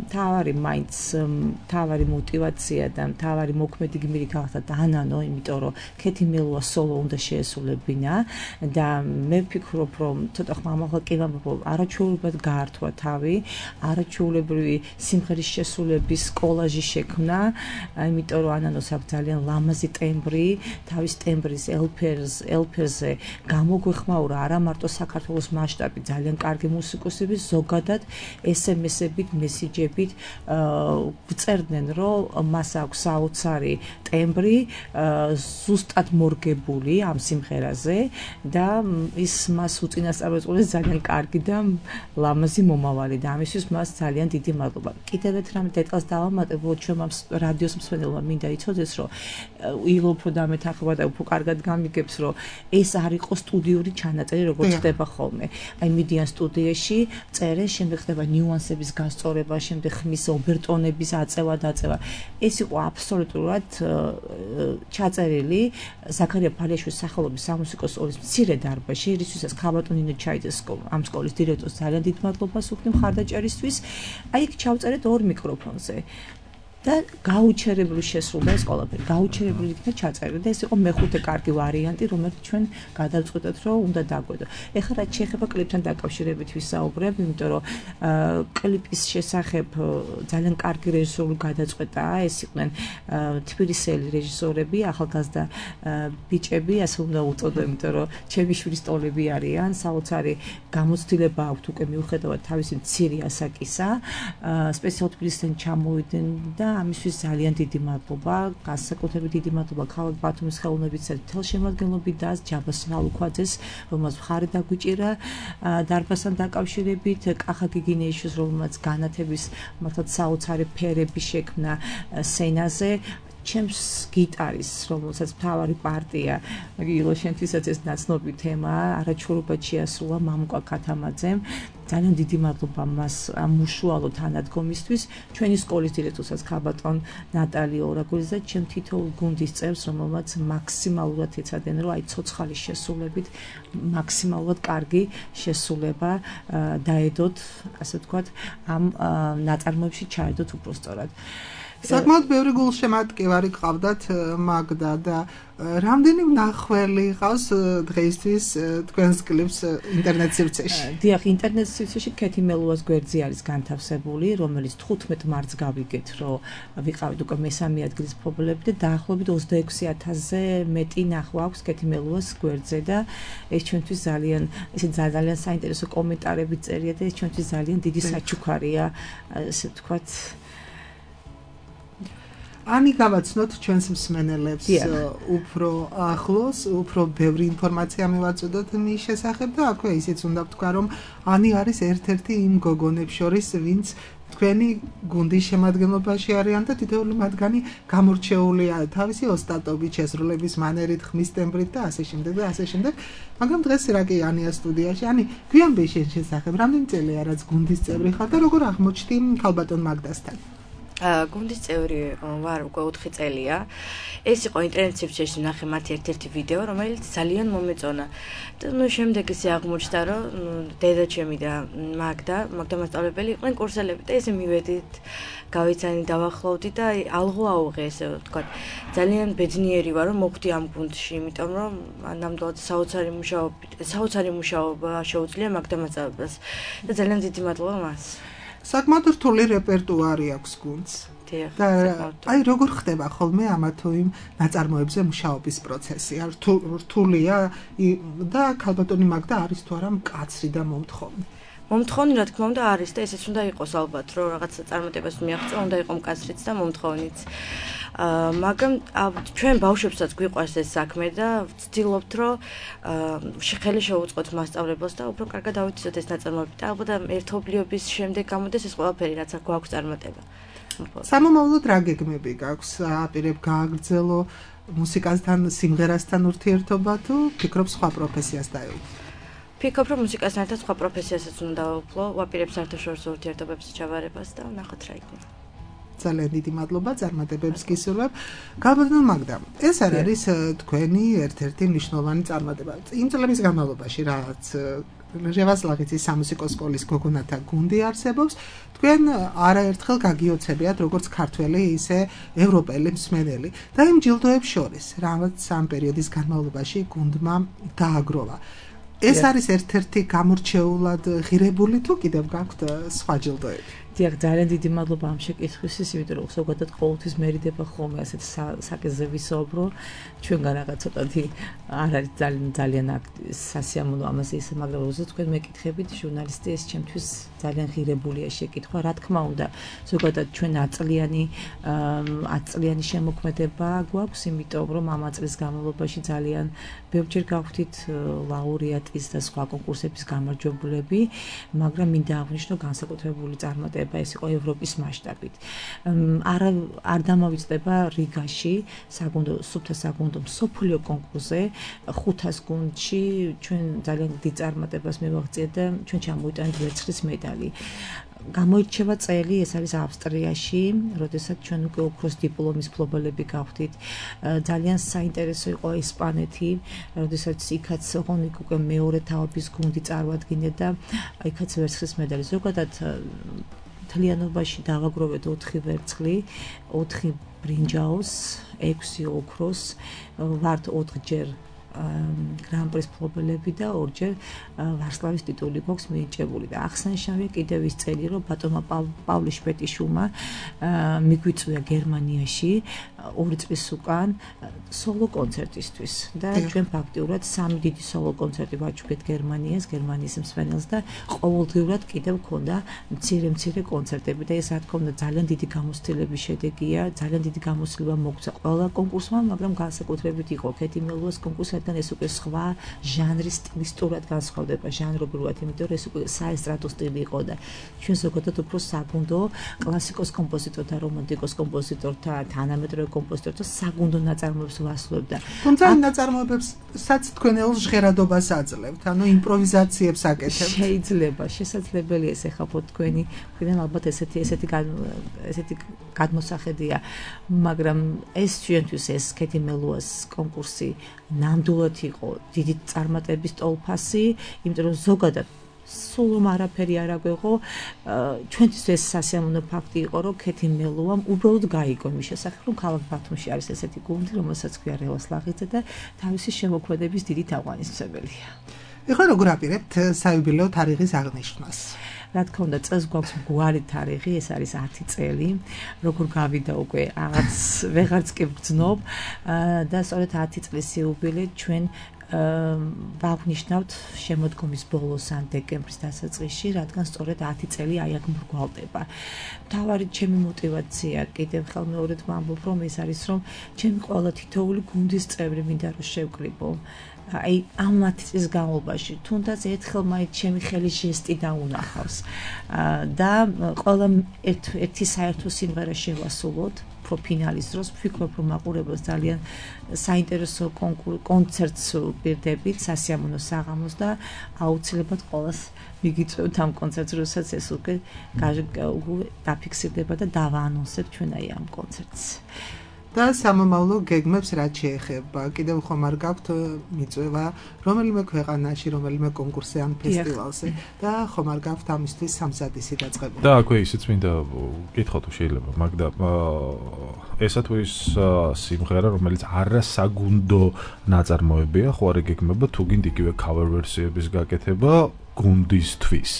თავარი мотиваცია და თავარი მოქმედი გმირი გახდა დანანო, იმიტომ რომ ქეთიმელუა სოლო უნდა შეესრულებინა და მე ვფიქრობ, რომ ცოტა ხმამაღლა კი ვამბობ, არაჩვეულებად გაართვა თავი, არაჩვეულებრივი სიმღერის შესრულების კოლაჟი შექმნა, იმიტომ რომ ანანოს აქვს ძალიან ლამაზი ტემბრი, თავის ტემბრის ელფერზე გამოგვეხმაურა არა მარტო საქართველოს მასშტაბი ძალიან კარგი მუსიკოსები, ზოგადად SMS-ებით, მესიჯებით გვწერდნენ, რომ მას აქვს საოცარი ტემბრი, ზუსტად მორგებული ამ სიმღერაზე და ის მას უწინასწარმეტყველებს ძალიან კარგი და ლამაზი მომავალი და ამისთვის მას ძალიან დიდი მადლობა. კიდევ ერთ რამ დეტალს დავამატებ, რომ ჩვენ რადიოს მსმენელმა მინდა იცოდეს, რომ ილო უფრო დამეთანხმება და უფრო კარგად გამიგებს, რომ ეს არ იყო სტუდიური ჩანაწერი, როგორც ხდება ხოლმე. აი მიდიან სტუდიაში, წერენ, შემდეგ ხდება ნიუანსების გასწორება, შემდეგ ხმის ობერტონების აწევა დაწევა. ეს იყო აბსოლუტურად ჩაწერილი ზაქარია ფალიაშვილის სახელობის სამუსიკო სკოლის მცირე დარბაზში, რისთვისაც ქაბატონინო ჩაიძეს ამ სკოლის დირექტორს ძალიან დიდ მადლობას ვუხდით მხარდაჭერისთვის. აი იქ ჩავწერეთ 2 მიკროფონზე. და გაუჩერებლად შესრულდა ეს ყველაფერი. გაუჩერებლად იქნა ჩაწერილი და ეს იყო მეხუთე კარგი ვარიანტი, რომელიც ჩვენ გადავწყვეტეთ, რომ უნდა დაგვედო. ეხლა რაც შეეხება კლიპთან დაკავშირებით ვისაუბრებ, იმიტომ რომ კლიპის შესახებ ძალიან კარგი რეჟისორული გადაწყვეტაა, ეს იყვნენ თბილისელი რეჟისორები, ახალგაზრდა ბიჭები, ასე უნდა უწოდო, იმიტომ რომ ჩემი შვილის ტოლები არიან, საოცარი გამოცდილება აქვთ უკვე მიუხედავად თავისი მცირე ასაკისა, სპეციალურად თბილისიდან ჩამოვიდნენ და ამისთვის ძალიან დიდი მადლობა, განსაკუთრებით დიდი მადლობა ქალაქ ბათუმის ხელოვნებისა და თელშემადგენლობის და ჯაბას ნალუქვაძეს, რომელმაც მხარი დაგვიჭირა დარბაზთან დაკავშირებით, კახა გიგინეიშვილს, რომელმაც განათების მართლაც საოცარი ფერები შექმნა სცენაზე. ჩემს გიტარის, რომელსაც მთავარი პარტია, ილო შენთვისაც ეს ნაცნობი თემაა, არაჩვეულებად შეასრულა მამუკა ქათამაძემ. ძალიან დიდი მადლობა მას ამ უშუალო თანადგომისთვის, ჩვენი სკოლის დირექტორსაც ქაბატონ ნატალი ორაგულიძე და ჩემ თითოეულ გუნდის წევრს, რომელმაც მაქსიმალურად ეცადნენ, რომ აი ცოცხალის შესრულებით მაქსიმალურად კარგი შესრულება დაედოთ, ასე ვთქვათ, ამ ნაწარმოებში ჩაედოთ უბრალოდ. საკმაოდ ბევრი გულშემატკივარი გყავდათ მაგდა და რამდენი მნახველი ყავს დღეისთვის თქვენს კლიპს ინტერნეტ სივრცეში? დიახ, ინტერნეტ სივრცეში ქეთიმელუას გვერდზე არის განთავსებული, რომელიც 15 მარტს გავიგეთ, რომ ვიყავით უკვე მესამე ადგილის მფლობელები და დაახლოებით 26,000-ზე მეტი ნახვა აქვს ქეთიმელუას გვერდზე და ეს ჩვენთვის ძალიან საინტერესო კომენტარები წერია და ეს ჩვენთვის ძალიან დიდი საჩუქარია, ასე ვთქვათ. Ani გავაცნოთ ჩვენს მსმენელებს უფრო ახლოს, უფრო ბევრი ინფორმაცია მივაწოდოთ მის შესახებ და აქვე ისიც უნდა ვთქვა, რომ Ani არის ერთ-ერთი იმ გოგონებს შორის, ვინც თქვენი გუნდის შემადგენლობაში არიან და თითოეული მათგანი გამორჩეულია თავისი ოსტატობით, შესრულების მანერით, ხმის ტემბრით და ასე შემდეგ და ასე შემდეგ. მაგრამ დღეს რა კი ანია სტუდიაში, Ani გვიანბე შენ შესახებ, რამდენი წელია რაც გუნდის წევრი ხარ და როგორ აღმოჩნდი ქალბატონ მაგდასთან? გუნდის წევრი ვარ უკვე 4 წელია. ეს იყო ინტერნეტში შევნახე მათი ერთ-ერთი ვიდეო, რომელიც ძალიან მომეწონა. და შემდეგ ისე აღმოჩნდა, რომ დედაჩემი და მაგდა მასწავლებელი იყვნენ კურსელები და ესე მივედით, გავიცანი დავახლოვდი და ალღო აუღე ესე ვთქვათ. ძალიან ბედნიერი ვარ, რომ მოვხვდი ამ გუნდში, იმიტომ რომ ნამდვილად საოცარი მუშაობა შეუძლია მაგდა მასწავლებლებს და ძალიან დიდი მადლობა მას. საკმაოდ რთული რეპერტუარი აქვს გუნდს. და აი როგორ ხდება ხოლმე ამა თუ იმ ნაწარმოებზე მუშაობის პროცესი? რთულია და ქალბატონი მაგდა არის თუ არა მკაცრი და მომთხოვნი? მომთხოვნი რა თქმა უნდა არის და ესეც უნდა იყოს ალბათ, რომ რაღაცა წარმატებას მიაღწია, უნდა იყოს მკაცრიც და მომთხოვნიც. მაგრამ ჩვენ ბავშვებსაც გვიყვარს ეს საქმე და ვცდილობთ, რომ ხელი შევუწყოთ მასწავლებლებს და უფრო კარგად დავიცოდეთ ეს ნაწარმოები და ალბათ ერთობლიობის შემდეგ გამოდის ეს ყველაფერი, რაც გვაქვს წარმატება. სამომავლოდ რა გეგმები გაქვს? აპირებ გააგრძელო მუსიკასთან, სიმღერასთან ურთიერთობა თუ ფიქრობ სხვა პროფესიას დაეუფლო? ფიქრობ, რომ მუსიკასთან ერთად სხვა პროფესიასაც უნდა დავუფლო, ვაპირებ საერთაშორისო ურთიერთობების ჩავარებას და ვნახოთ რა იქნება. ძალიან დიდი მადლობა, წარმატებებს გისურვებ. ქალბატონ მაგდა, ეს არ არის თქვენი ერთ-ერთი მნიშვნელოვანი წარმატება. იმ წლების განმავლობაში, რაც რევაზლაღიცის სამუსიკო სკოლის გოგონათა გუნდი არსებობს, თქვენ არაერთხელ გაგიოცებიათ როგორც ქართველი, ისე ევროპელი მსმენელი და იმ ჯილდოებს შორის, რაც ამ პერიოდის განმავლობაში გუნდმა დააგროვა. ეს არის ერთ-ერთი გამორჩეულად ღირებული თუ კიდევ გაქვთ სხვა ჯილდოები? დიახ, ძალიან დიდი მადლობა ამ შეკითხვისთვის, იმიტომ რომ ზოგადად ყოველთვის მერიდება ხოლმე ასეთ საკითხზე ვისაუბრო. ჩვენგან რაღაც ცოტათი არ არის ძალიან სასიამოვნო ამაზე ისე, მაგრამ როცა თქვენ მეკითხებით, ჟურნალისტი, ეს ჩემთვის ძალიან ღირებულია შეკითხვა. რა თქმა უნდა, ზოგადად ჩვენ 10 წლიანი შემოქმედება გვაქვს, იმიტომ რომ ამ წლის განმავლობაში ძალიან ბევრჯერ გავხდით ლაურეატის და სხვა კონკურსების გამარჯვებულები, მაგრამ მინდა აღვნიშნო განსაკუთრებული წარმატება ეს იყო ევროპის მასშტაბით. არ დამოვიწყდება რიგაში სუფთა საგუნდო მსოფლიო კონკურსზე 500 გუნდში ჩვენ ძალიან დიდ წარმატებას მივაღწიეთ და ჩვენ ჩამოვიტანეთ ვერცხლის მედალი. გამოირჩევა წელი, ეს არის ავსტრიაში, როდესაც ჩვენ უკვე ოქროს დიპლომის მფლობელები გავხდით. ძალიან საინტერესო იყო ესპანეთი, როდესაც იქაც ოღონდ უკვე მეორე თაობის გუნდი წარმოადგენდა და იქაც ვერცხლის მედალი. ზოგადად მთლიანობაში დავაგროვეთ 4 ვერცხლი, 4 ბრინჯაოს, 6 ოქროს, ვართ 4ჯერ გრან-პრის მფლობელები და 2ჯერ ვარსკვლავის ტიტული გვაქვს მინიჭებული და აღსანიშნავია კიდევ ის წელი, რომ ბატონმა პავლე შპეტიშვილმა მიგვიწვია გერმანიაში 2 წლის უკან სოლო კონცერტისთვის და ჩვენ ფაქტიურად 3 დიდი სოლო კონცერტი ვაჩვენეთ გერმანიის მსმენელს და ყოველდღიურად კიდევ ქონდა მცირე კონცერტები და ეს რა თქმა უნდა ძალიან დიდი გამოცდილების შედეგია, ძალიან დიდი გამოცდილება მოგცა ყველა კონკურსმა, მაგრამ განსაკუთრებით იყო ქეთი მელუას კონკურსი ეს უკვე სხვა ჟანრის სტილისტურად განსხვავდება ჟანრობრივად, იმიტომ რომ ეს უკვე საესტრადო სტილი იყო და ჩვენ ზოგადად უფრო საგუნდო კლასიკოს კომპოზიტორთა, რომანტიკოს კომპოზიტორთა, თანამედროვე კომპოზიტორთა საგუნდო ნაწარმოებებს ვასრულებდა. თუმცა ამ ნაწარმოებებსაც თქვენ ელს ჟღერადობას აძლევთ, ანუ იმპროვიზაციებს აკეთებთ. შეიძლება, შესაძლებელია ეს ეხლა თქვენი ალბათ ესეთი გადმოსახედია, მაგრამ ეს ჩვენთვის ეს ქეთი მელუას კონკურსი ნამდვილად იყო დიდი წარმატების ტოლფასი, იმიტომ რომ ზოგადად სულ რომ არაფერი არ აგვეღო, ჩვენთვის ეს სასიამოვნო ფაქტი იყო, რომ ქეთი მელუამ უბრალოდ გაიგო მის შესახებ, რომ ქალაქ ბათუმში არის ესეთი გუნდი, რომელსაც ქვია რევაზლაღიძე და თავისი შემოქმედების დიდი თაყვანისმცემელია. ეხლა როგორ აპირებთ საიუბილეო თარიღის აღნიშვნას? რა თქმა უნდა, წელს გვაქვს მგვარი თარიღი, ეს არის 10 წელი, როგორ გავიდა უკვე რაღაც ვეღარც კი ვგრძნობ და სწორედ 10 წლის იუბილე ჩვენ ვაღნიშნავთ შემოდგომის ბოლოს ან დეკემბრის დასაწყისში, რადგან სწორედ 10 წელი აი აქ მრგვალდება. მთავარი ჩემი мотиваცია კიდევ ხელმეორედ ვამბობ, რომ ეს არის, რომ ჩემი ყველა თითოეული გუნდის წევრი მინდა რომ შევკრიბო. აი ამ 10 წლის განმავლობაში თუნდაც ერთხელ მაინც ჩემი ხელი ჟესტი დაუნახავს და ყველა ერთი საერთო სიმღერა შევასრულოთ. უფრო ფინალის დროს ვფიქრობ, რომ მაყურებელს ძალიან საინტერესო კონცერტს ვპირდებით, სასიამოვნო საღამოს და აუცილებლად ყოველს მიგიწევთ ამ კონცერტს, როდესაც ეს უკვე დაფიქსირდება და დავაანონსებ ჩვენ აი ამ კონცერტს. და სამომავლო გეგმებს რაც შეეხება, კიდევ ხომ არ გაქვთ მიწვევა რომელიმე ქვეყანაში, რომელიმე კონკურსზე ან ფესტივალზე და ხომ არ გაქვთ ამისთვის სამზადისი დაწყებული. და აქვე ისიც მინდა კითხო თუ შეიძლება, მაგდა ესა თუ ის სიმღერა, რომელიც არასაგუნდო ნაწარმოებია, ხო არ ეგეგმება თუ გინდ იგივე cover ვერსიების გაკეთება გუნდისთვის.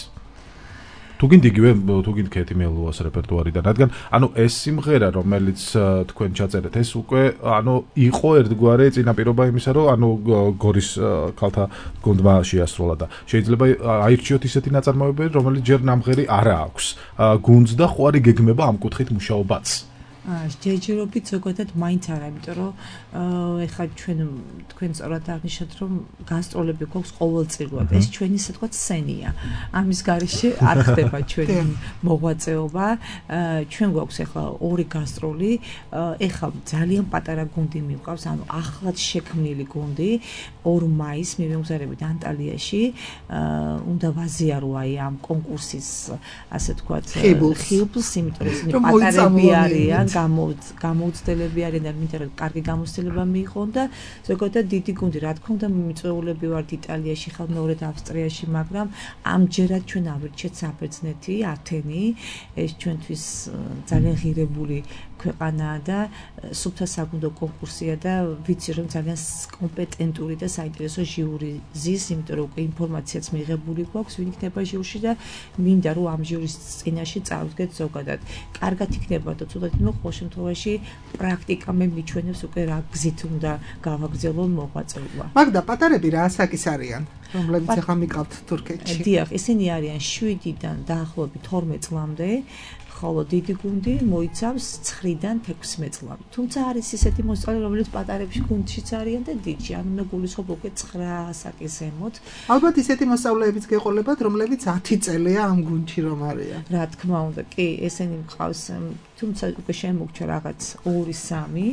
თუ გინდ იგივე თუ გინდ ქეთი მელუას რეპერტუარიდან, რადგან ანუ ეს სიმღერა, რომელიც თქვენ ჩაწერეთ, ეს უკვე ანუ იყო ერთგვარი წინაპირობა იმისა, რომ ანუ გორის ქალთა გუნდმა შეასრულა და შეიძლება აირჩიოთ ისეთი ნაწარმოებები, რომელიც ჯერ ნამღერი არა აქვს გუნდს და ხო არ იგეგმება ამ კუთხით მუშაობაც. ჯერჯერობით ზოგადად მაინც არა, იმიტომ რომ ეხლა თქვენ სწორად აღნიშნეთ, რომ გასტროლები გვაქვს ყოველწლიურად. ეს ჩვენი ასე ვთქვათ სცენია. ამის გარეშე არ ხდება ჩვენი მოღვაწეობა. ჩვენ გვაქვს ეხლა 2 გასტროლი. ეხლა ძალიან პატარა გუნდი მივყავს, ანუ ახლად შექმნილი გუნდი 2 მაისს მივემგზავრებით ანტალიაში. უნდა ვაზიარო აი ამ კონკურსის ასე ვთქვათ ხიბლს, იმიტომ რომ ისინი პატარები არიან. გამოუცდელები არიან და მინდა რომ კარგი გამოცდილება მიიღონ და ზოგადად დიდი გუნდი, რა თქმა უნდა, მიწვეულები ვართ იტალიაში, ხელმეორედ ავსტრიაში, მაგრამ ამჯერად ჩვენ ავირჩიეთ საბერძნეთი, ათენი, ეს ჩვენთვის ძალიან ღირებული ქვეყანაა და სუფთა საგუნდო კონკურსია და ვიცი რომ ძალიან კომპეტენტური და საინტერესო ჟიური ზის, იმიტომ რომ უკვე ინფორმაციაც მიღებული გვაქვს, ვინ იქნება ჟიურში და მინდა რომ ამ ჟიურის წინაშე წავდგეთ ზოგადად. კარგად იქნება და ცუდად იქნება, ყოველ შემთხვევაში პრაქტიკა მე მიჩვენებს უკვე რა გზით უნდა გავაგრძელონ მოღვაწეობა. მაგდა პატარები რა ასაკის არიან, რომლებიც ახლა მიყავთ თურქეთში? დიახ, ისინი არიან 7-დან დაახლოებით 12 წლამდე. ხოლო დიდი გუნდი მოიცავს 9-დან 16 წლამდე. თუმცა არის ისეთი მოსწავლე, რომლებიც პატარებში გუნდშიც არიან და დიდში, ანუ მე გულისხმობ უკვე 9 ასაკის ზემოთ. ალბათ ისეთი მოსწავლეებიც გეყოლებათ, რომლებიც 10 წელია ამ გუნდში რომ არიან. რა თქმა უნდა, კი, ესენი მყავს, თუმცა უკვე შემოგჩა რაღაც 2-3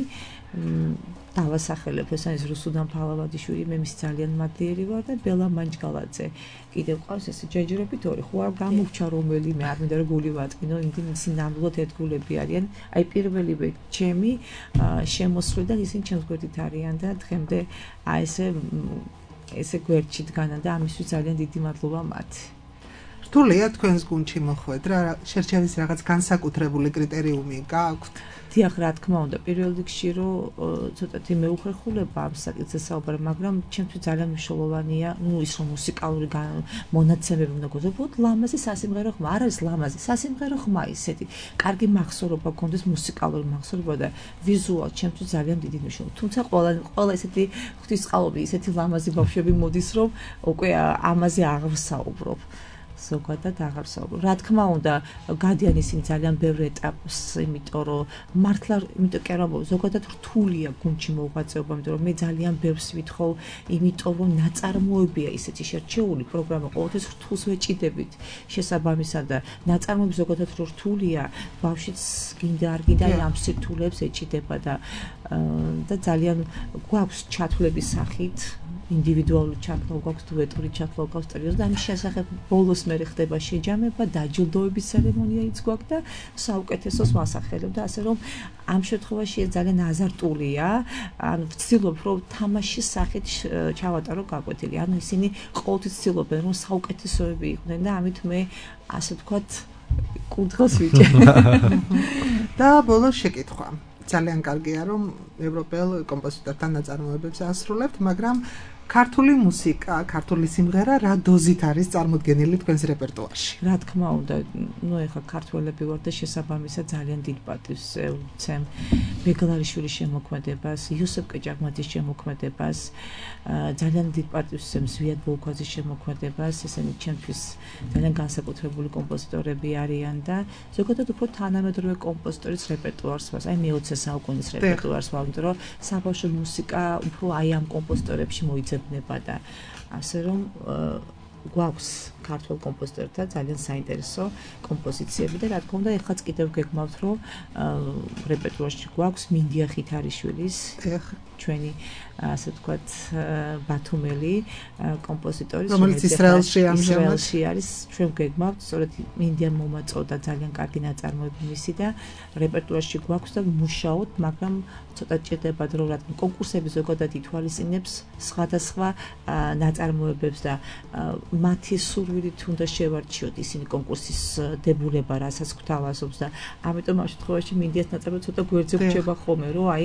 დავასახელებ, ეს არის რუსუდან ფალავადიშვილი, მე მის ძალიან მადლიერი ვარ და ბელა მანჯგალაძე. კიდევ ყავს ესე ჯერჯერობით 2, ხო არ გამოგჩა რომელიმე, არ მინდა რომ გული ვატკინო, იმდენ ისინი ნამდვილად ერთგულები არიან. აი პირველივე ჩემი შემოსვლიდან ისინი ჩემს გვერდით არიან და დღემდე აი ესე გვერდში დგანან და ამისთვის ძალიან დიდი მადლობა მათ. რთულია თქვენს გუნდში მოხვედრა, შერჩევის რაღაც განსაკუთრებული კრიტერიუმი გააქვთ? დიახ, რა თქმა უნდა, პირველ რიგში რომ ცოტათი მეუხერხულება ამ საკითხზე საუბარი, მაგრამ ჩემთვის ძალიან მნიშვნელოვანია, ის რომ მუსიკალური მონაცემები უნდა გქონდეს, ლამაზი სასიმღერო ხმა, არ არის ლამაზი, სასიმღერო ხმა ისეთი, კარგი მახსოვრობა გქონდეს, მუსიკალური მახსოვრობა და ვიზუალ ჩემთვის ძალიან დიდი მნიშვნელობა. თუმცა ყველა ესეთი ღვთისწყალობი, ისეთი ლამაზი ბავშვები მოდის, რომ უკვე ამაზე აღარ ვსაუბრობ. ზოგადად აღარ საუბრობ. რა თქმა უნდა, გადიან ისინი ძალიან ბევრ ეტაპს, იმიტომ რომ მართლა, იმიტომ კი არა, ზოგადად რთულია გუნდში მოღვაწეობა, იმიტომ რომ მე ძალიან ბევრს ვითხოვ, იმიტომ რომ ნაწარმოებია ისეთი შერჩეული პროგრამა, ყოველთვის რთულს ვეჭიდებით შესაბამისად და ნაწარმოები ზოგადად რთულია, ბავშვიც გინდა არ გინდა ამ სირთულეებს ეჭიდება და ძალიან გვაქვს ჩათვლების სახით ინდივიდუალური ჩათვლა გვაქვს, დუეტური ჩათვლა გვაქვს ტრიოს და ამის შესახებ ბოლოს მე ხდება შეჯამება, დაჯილდოების ცერემონიაც გვაქვს და საუკეთესოს ვასახელებ და ასე რომ ამ შემთხვევაში ეს ძალიან აზარტულია, ანუ ვცდილობ რომ თამაშის სახით ჩავატარო გაკვეთილი, ანუ ისინი ყოველთვის ცდილობენ რომ საუკეთესოები იყვნენ და ამით მე ასე ვთქვათ კურდღელს ვიჭერ. და ბოლოს შეკითხვა. ძალიან კარგია რომ ევროპელ კომპოზიტორთან ნაწარმოებებს ასრულებთ, მაგრამ ქართული მუსიკა, ქართული სიმღერა რა დოზით არის წარმოდგენილი თქვენს რეპერტუარში? რა თქმა უნდა, ეხლა ქართველები ვარ და შესაბამისად ძალიან დიდ პატივს ვცემ ბეგლარიშვილის შემოქმედებას, იოსებ კეჭაკმაძის შემოქმედებას, ძალიან დიდ პატივს ვცემ ზვიად ბოლქვაძის შემოქმედებას, ესენი ჩემთვის ძალიან განსაკუთრებული კომპოზიტორები არიან და ზოგადად უფრო თანამედროვე კომპოზიტორის რეპერტუარს ვარ, აი მე-20 საუკუნის რეპერტუარს ვარ, იმიტომ რომ საბავშვო მუსიკა უფრო აი ამ კომპოზიტორებში მოიძებნება და ასე რომ გვაქვს ქართულ კომპოზიტორთა ძალიან საინტერესო კომპოზიციები და რა თქმა უნდა ეხლაც კიდევ გეგმავთ რომ რეპერტუარში გვაქვს მინდია ხითარიშვილის ჩვენი ასე ვთქვათ ბათუმელი კომპოზიტორი რომელიც ისრაელში არის ჩვენ გეგმავთ სწორედ მინდია მომაწოდა ძალიან კარგი ნაწარმოები მისი და რეპერტუარში გვაქვს და მუშაობთ მაგრამ ცოტა ჭირდებათ რომ რადგან კონკურსები ზოგადად ითვალისწინებს სხვადასხვა ნაწარმოებებს და მათი სურვილით უნდა შევარჩიოთ ისინი კონკურსის დებულება რასაც გვთავაზობს და ამიტომ ამ შემთხვევაში მინდიას ნაწარმოები ცოტა გვერდზე ვრჩება ხოლმე რომ აი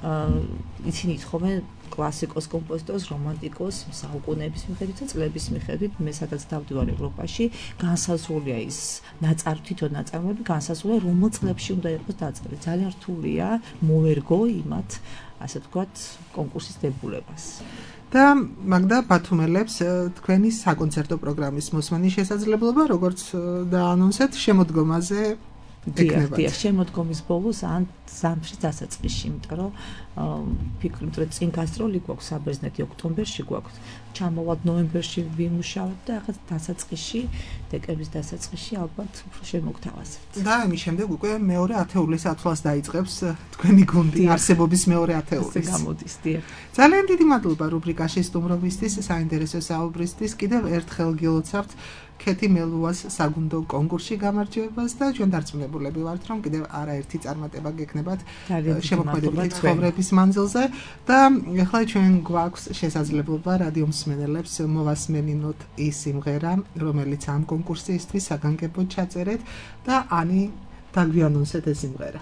ისინი ითხოვენ კლასიკოს კომპოზიტორს, რომანტიკოს, საუკუნეების მიხედვით და წლების მიხედვით, მე სადაც დავდივარ ევროპაში, განსაზღვრულია ის თვითონ ნაწარმოები განსაზღვრულია რომელ წლებში უნდა იყოს დაწერილი. ძალიან რთულია მოვერგო იმათ, ასე ვთქვათ, კონკურსის დებულებას. და მაგდა ბათუმელებს თქვენი საკონცერტო პროგრამის მოსმენის შესაძლებლობა, როგორც დაანონსეთ, შემოდგომაზე დიახ, შემოდგომის ბოლოს ან ზამთრის დასაწყისში, იმიტომ რომ ფიქრობ, რომ წინ გასტროლი გვაქვს საბერძნეთი ოქტომბერში გვაქვს, ჩამოვალთ ნოემბერში ვიმუშავებთ და ახლა დასაწყისში, დეკემბრის დასაწყისში ალბათ უფრო შემოგთავაზებთ. და ამის შემდეგ უკვე მეორე ათეულის ათვლას დაიწყებს თქვენი გუნდი არსებობის მეორე ათეულის. ასე გამოდის, დიახ. ძალიან დიდი მადლობა რუბრიკაში სტუმრობისთვის, საინტერესო საუბრისთვის. კიდევ ერთხელ გილოცავთ ქეთი მელუას საგუნდო კონკურსში გამარჯვებას და ჩვენ დარწმუნებულები ვართ, რომ კიდევ არაერთი წარმატება გექნებათ შემოქმედებითი ცხოვრების მანძილზე და ახლა ჩვენ გვაქვს შესაძლებლობა რადიო მსმენელებს მოვასმენინოთ ის სიმღერა, რომელიც ამ კონკურსისთვის საგანგებოდ ჩაწერეთ და ანი დაგვიანონსეთ ეს სიმღერა.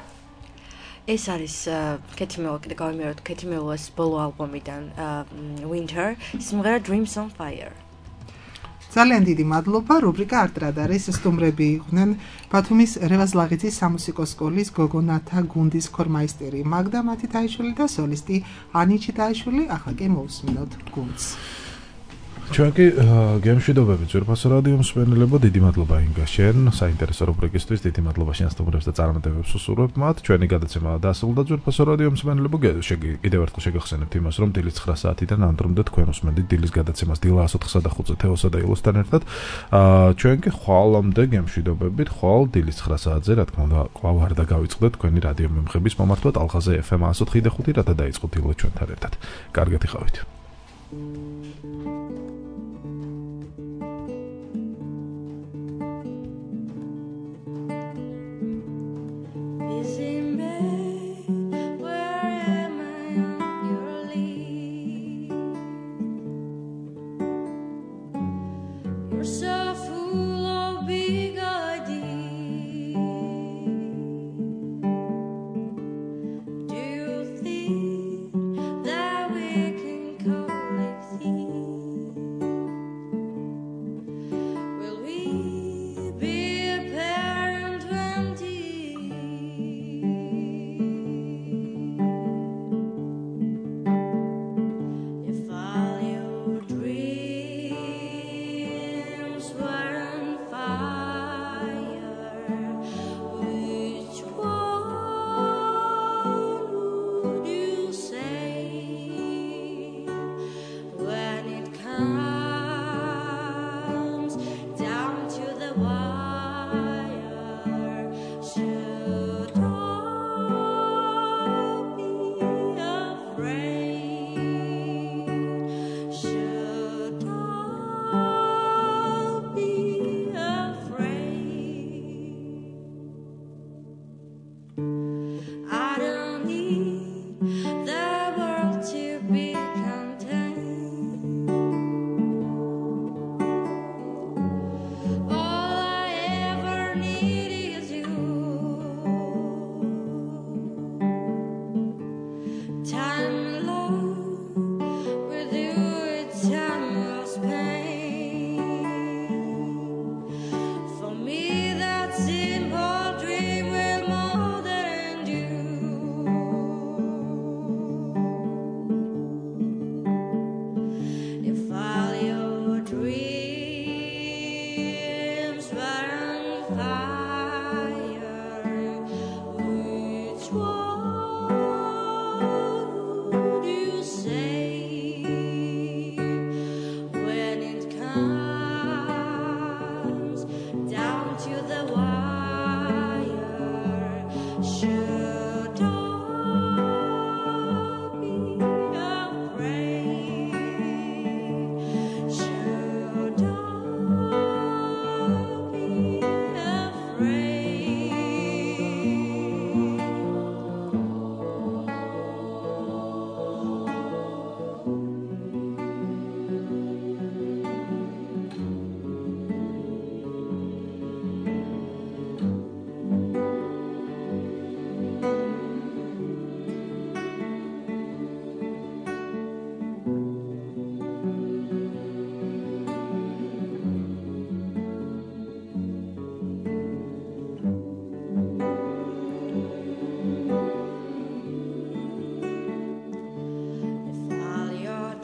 ეს არის ქეთი მელუა, კიდე გავიმეორებ ქეთი მელუას ბოლო ალბომიდან Winter, სიმღერა Dreams on Fire. ძალიან დიდი მადლობა. რუბრიკა არტრად არის სტუმრები იყვნენ ბათუმის რევაზ-ლაღიძის სამუსიკო სკოლის გოგონათა გუნდის ქორმაისტერი მაგდა მათითაიშვილი და სოლისტი ანი ჩიტაიშვილი. ახლა კი მოვსმინოთ გუნდს. ჩვენ კი გემშვიდობებით ძვირფასო რადიო მსმენელებო, დიდი მადლობა ინგა შენ საინტერესო რუბრიკისთვის, დიდი მადლობა შენ სტუმრებს და წარმატებებს უსურვებთ მათ. ჩვენი გადაცემა დასრულდა ძვირფასო რადიო მსმენელებო, კიდევ ერთხელ შეგახსენებთ იმას, რომ დილის 9 საათიდან ამ დრომდე თქვენ უსმენთ დილის გადაცემას დილა 104-სა და 5-ზე თეოსა და ილოსთან ერთად. ჩვენ კი ხვალამდე გემშვიდობებით, ხვალ დილის 9 საათზე, რა თქმა უნდა, კვლავ არ დაგავიწყდეთ თქვენი რადიო მემღების მომართვა ტალღაზე FM 104.5, რათა დაიწყოთ დილო ჩვენთან ერთად. კარგად იყავით. Do you think that we can coexist?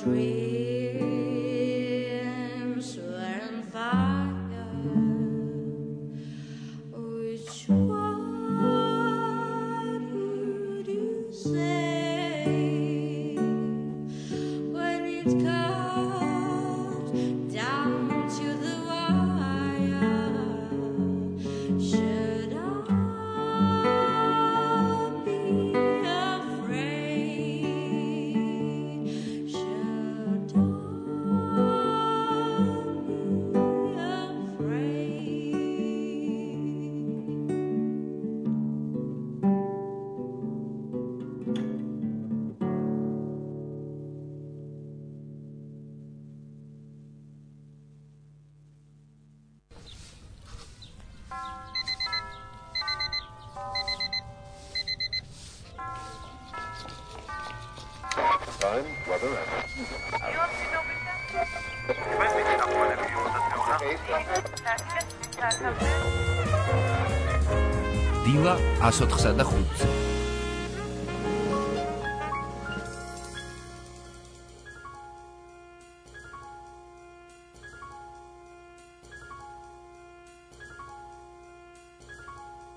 dreams were on fire. Which one would you say when it comes down to the wire? Should I be afraid? Should I be Time, weather, დილა 104-ზე.